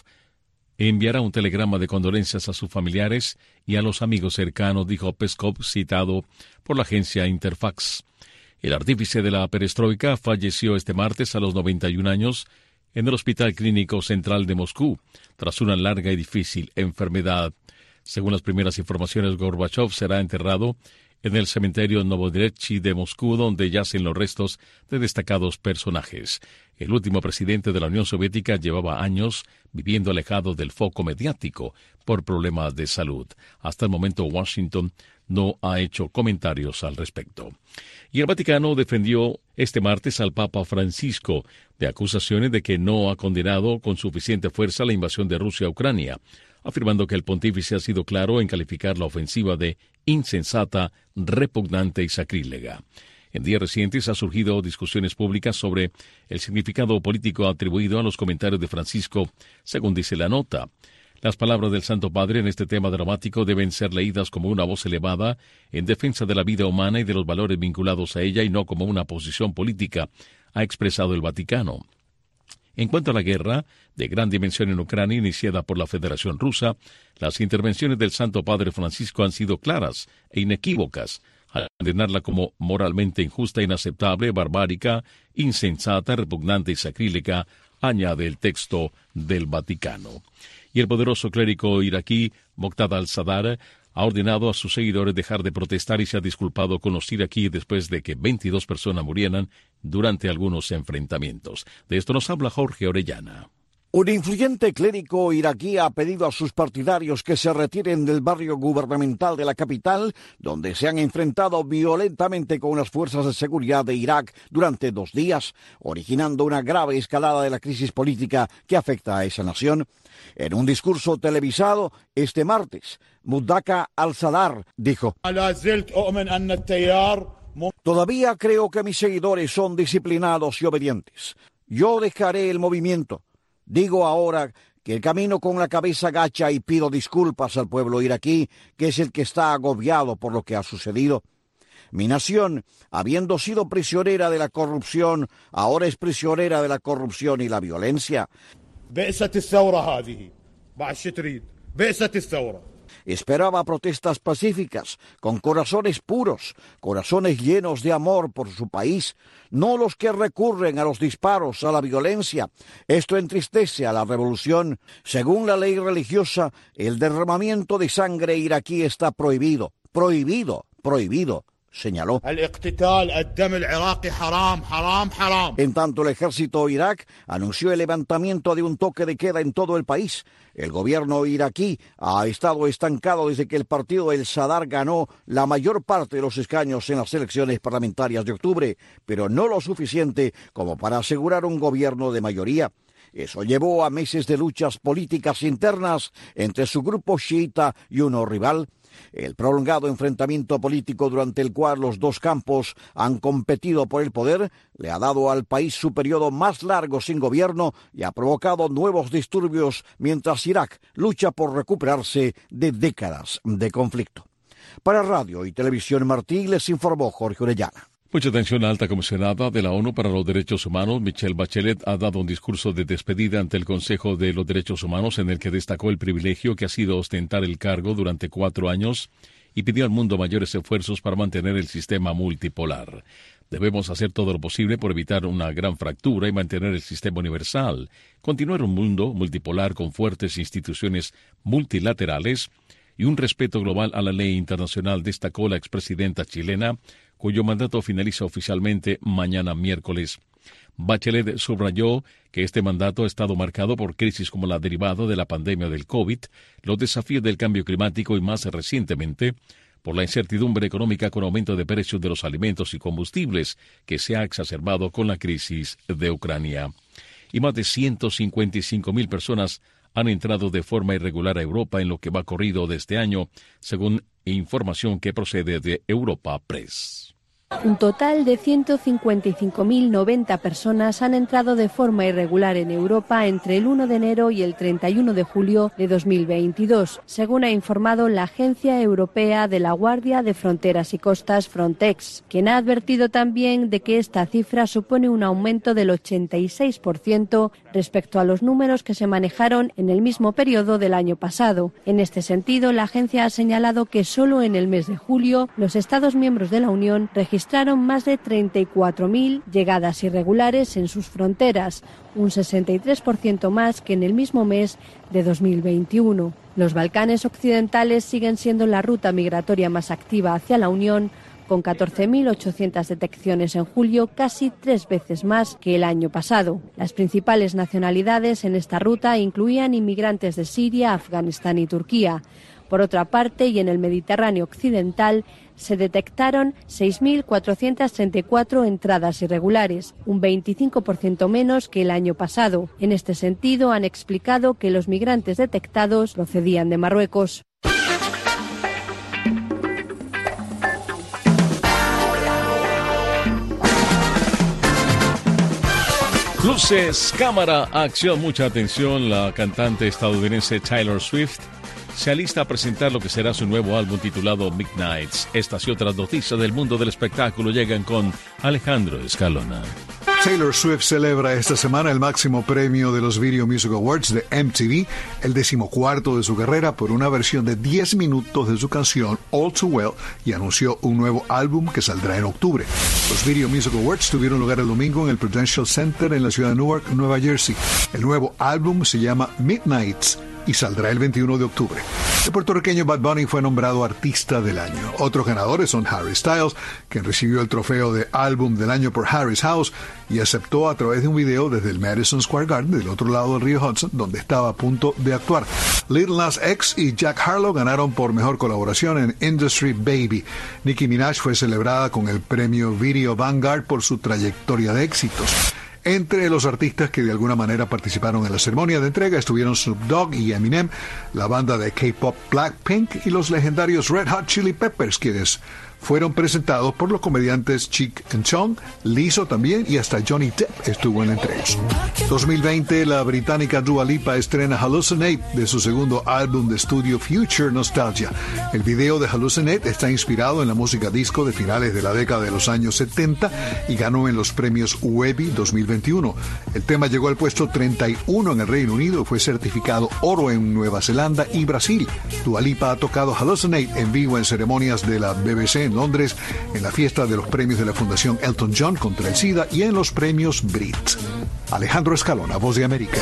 S2: e enviará un telegrama de condolencias a sus familiares y a los amigos cercanos, dijo Peskov, citado por la agencia Interfax. El artífice de la perestroika falleció este martes a los noventa y un años en el Hospital Clínico Central de Moscú, tras una larga y difícil enfermedad. Según las primeras informaciones, Gorbachev será enterrado en el cementerio Novodevichy de Moscú, donde yacen los restos de destacados personajes. El último presidente de la Unión Soviética llevaba años viviendo alejado del foco mediático por problemas de salud. Hasta el momento, Washington no ha hecho comentarios al respecto. Y el Vaticano defendió este martes al Papa Francisco de acusaciones de que no ha condenado con suficiente fuerza la invasión de Rusia a Ucrania, afirmando que el pontífice ha sido claro en calificar la ofensiva de insensata, repugnante y sacrílega. En días recientes ha surgido discusiones públicas sobre el significado político atribuido a los comentarios de Francisco, según dice la nota. Las palabras del Santo Padre en este tema dramático deben ser leídas como una voz elevada en defensa de la vida humana y de los valores vinculados a ella y no como una posición política, ha expresado el Vaticano. En cuanto a la guerra de gran dimensión en Ucrania iniciada por la Federación Rusa, las intervenciones del Santo Padre Francisco han sido claras e inequívocas, al condenarla como moralmente injusta, inaceptable, barbárica, insensata, repugnante y sacrílega, añade el texto del Vaticano. Y el poderoso clérigo iraquí Moqtada al-Sadar ha ordenado a sus seguidores dejar de protestar y se ha disculpado con los iraquíes después de que veintidós personas murieran durante algunos enfrentamientos. De esto nos habla Jorge Orellana.
S20: Un influyente clérigo iraquí ha pedido a sus partidarios que se retiren del barrio gubernamental de la capital, donde se han enfrentado violentamente con las fuerzas de seguridad de Irak durante dos días, originando una grave escalada de la crisis política que afecta a esa nación. En un discurso televisado este martes, Moqtada al-Sadar dijo: "Todavía creo que mis seguidores son disciplinados y obedientes. Yo dejaré el movimiento. Digo ahora que el camino con la cabeza gacha y pido disculpas al pueblo iraquí, que es el que está agobiado por lo que ha sucedido. Mi nación, habiendo sido prisionera de la corrupción, ahora es prisionera de la corrupción y la violencia. Esperaba protestas pacíficas, con corazones puros, corazones llenos de amor por su país, no los que recurren a los disparos, a la violencia. Esto entristece a la revolución. Según la ley religiosa, el derramamiento de sangre iraquí está prohibido, prohibido, prohibido", señaló. En tanto, el ejército Irak anunció el levantamiento de un toque de queda en todo el país. El gobierno iraquí ha estado estancado desde que el partido El Sadar ganó la mayor parte de los escaños en las elecciones parlamentarias de octubre, pero no lo suficiente como para asegurar un gobierno de mayoría. Eso llevó a meses de luchas políticas internas entre su grupo chiita y uno rival. El prolongado enfrentamiento político durante el cual los dos campos han competido por el poder le ha dado al país su periodo más largo sin gobierno y ha provocado nuevos disturbios mientras Irak lucha por recuperarse de décadas de conflicto. Para Radio y Televisión Martí les informó Jorge Orellana.
S2: Mucha atención. La alta comisionada de la ONU para los Derechos Humanos, Michelle Bachelet, ha dado un discurso de despedida ante el Consejo de los Derechos Humanos en el que destacó el privilegio que ha sido ostentar el cargo durante cuatro años y pidió al mundo mayores esfuerzos para mantener el sistema multipolar. Debemos hacer todo lo posible por evitar una gran fractura y mantener el sistema universal, continuar un mundo multipolar con fuertes instituciones multilaterales y un respeto global a la ley internacional, destacó la expresidenta chilena, cuyo mandato finaliza oficialmente mañana miércoles. Bachelet subrayó que este mandato ha estado marcado por crisis como la derivada de la pandemia del COVID, los desafíos del cambio climático y, más recientemente, por la incertidumbre económica con aumento de precios de los alimentos y combustibles que se ha exacerbado con la crisis de Ucrania. Y más de ciento cincuenta y cinco mil personas han entrado de forma irregular a Europa en lo que va corrido de este año, según información que procede de Europa Press.
S4: Un total de ciento cincuenta y cinco mil noventa personas han entrado de forma irregular en Europa entre el uno de enero y el treinta y uno de julio de dos mil veintidós, según ha informado la Agencia Europea de la Guardia de Fronteras y Costas, Frontex, quien ha advertido también de que esta cifra supone un aumento del ochenta y seis por ciento respecto a los números que se manejaron en el mismo periodo del año pasado. En este sentido, la agencia ha señalado que solo en el mes de julio los Estados miembros de la Unión registraron más de treinta y cuatro mil llegadas irregulares en sus fronteras, un sesenta y tres por ciento más que en el mismo mes de dos mil veintiuno. Los Balcanes occidentales siguen siendo la ruta migratoria más activa hacia la Unión, con catorce mil ochocientas detecciones en julio, casi tres veces más que el año pasado. Las principales nacionalidades en esta ruta incluían inmigrantes de Siria, Afganistán y Turquía. Por otra parte, y en el Mediterráneo occidental, se detectaron seis mil cuatrocientas treinta y cuatro entradas irregulares, un veinticinco por ciento menos que el año pasado. En este sentido, han explicado que los migrantes detectados procedían de Marruecos.
S2: Luces, cámara, acción, mucha atención. La cantante estadounidense Taylor Swift se alista a presentar lo que será su nuevo álbum titulado Midnights. Estas y otras noticias del mundo del espectáculo llegan con Alejandro Escalona.
S5: Taylor Swift celebra esta semana el máximo premio de los Video Music Awards de M T V, el decimocuarto de su carrera, por una versión de diez minutos de su canción All Too Well, y anunció un nuevo álbum que saldrá en octubre. Los Video Music Awards tuvieron lugar el domingo en el Prudential Center en la ciudad de Newark, Nueva Jersey. El nuevo álbum se llama Midnights y saldrá el veintiuno de octubre. El puertorriqueño Bad Bunny fue nombrado Artista del Año. Otros ganadores son Harry Styles, quien recibió el trofeo de Álbum del Año por Harry's House y aceptó a través de un video desde el Madison Square Garden, del otro lado del río Hudson, donde estaba a punto de actuar. Lil Nas X y Jack Harlow ganaron por mejor colaboración en Industry Baby. Nicki Minaj fue celebrada con el premio Video Vanguard por su trayectoria de éxitos. Entre los artistas que de alguna manera participaron en la ceremonia de entrega estuvieron Snoop Dogg y Eminem, la banda de K-pop Blackpink y los legendarios Red Hot Chili Peppers, quienes fueron presentados por los comediantes Cheech and Chong, Lizzo también, y hasta Johnny Depp estuvo en entre ellos. dos mil veinte, la británica Dua Lipa estrena Hallucinate de su segundo álbum de estudio Future Nostalgia. El video de Hallucinate está inspirado en la música disco de finales de la década de los años setenta y ganó en los premios Webby dos mil veintiuno. El tema llegó al puesto treinta y uno en el Reino Unido y fue certificado oro en Nueva Zelanda y Brasil. Dua Lipa ha tocado Hallucinate en vivo en ceremonias de la B B C en Londres, en la fiesta de los premios de la Fundación Elton John contra el SIDA y en los premios Brit. Alejandro Escalona, Voz de América.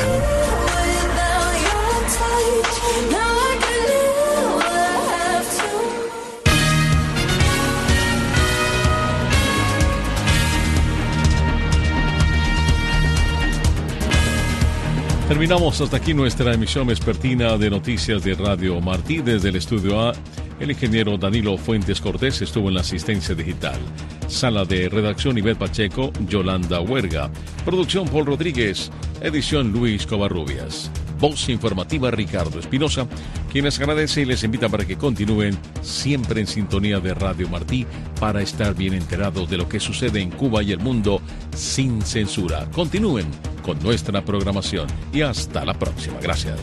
S2: Terminamos hasta aquí nuestra emisión vespertina de Noticias de Radio Martí. Desde el Estudio A, el ingeniero Danilo Fuentes Cortés estuvo en la asistencia digital. Sala de redacción Ivette Pacheco, Yolanda Huerga. Producción Paul Rodríguez. Edición Luis Covarrubias. Voz informativa Ricardo Espinosa, quienes agradece y les invita para que continúen siempre en sintonía de Radio Martí para estar bien enterados de lo que sucede en Cuba y el mundo sin censura. Continúen con nuestra programación y hasta la próxima. Gracias.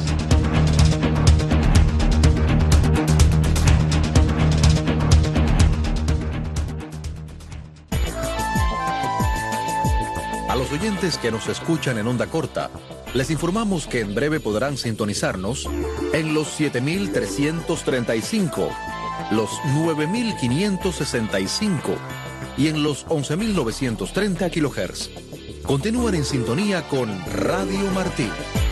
S6: A los oyentes que nos escuchan en onda corta, les informamos que en breve podrán sintonizarnos en los siete mil trescientos treinta y cinco los nueve mil quinientos sesenta y cinco y en los once mil novecientos treinta kilohertz. Continúan en sintonía con Radio Martí.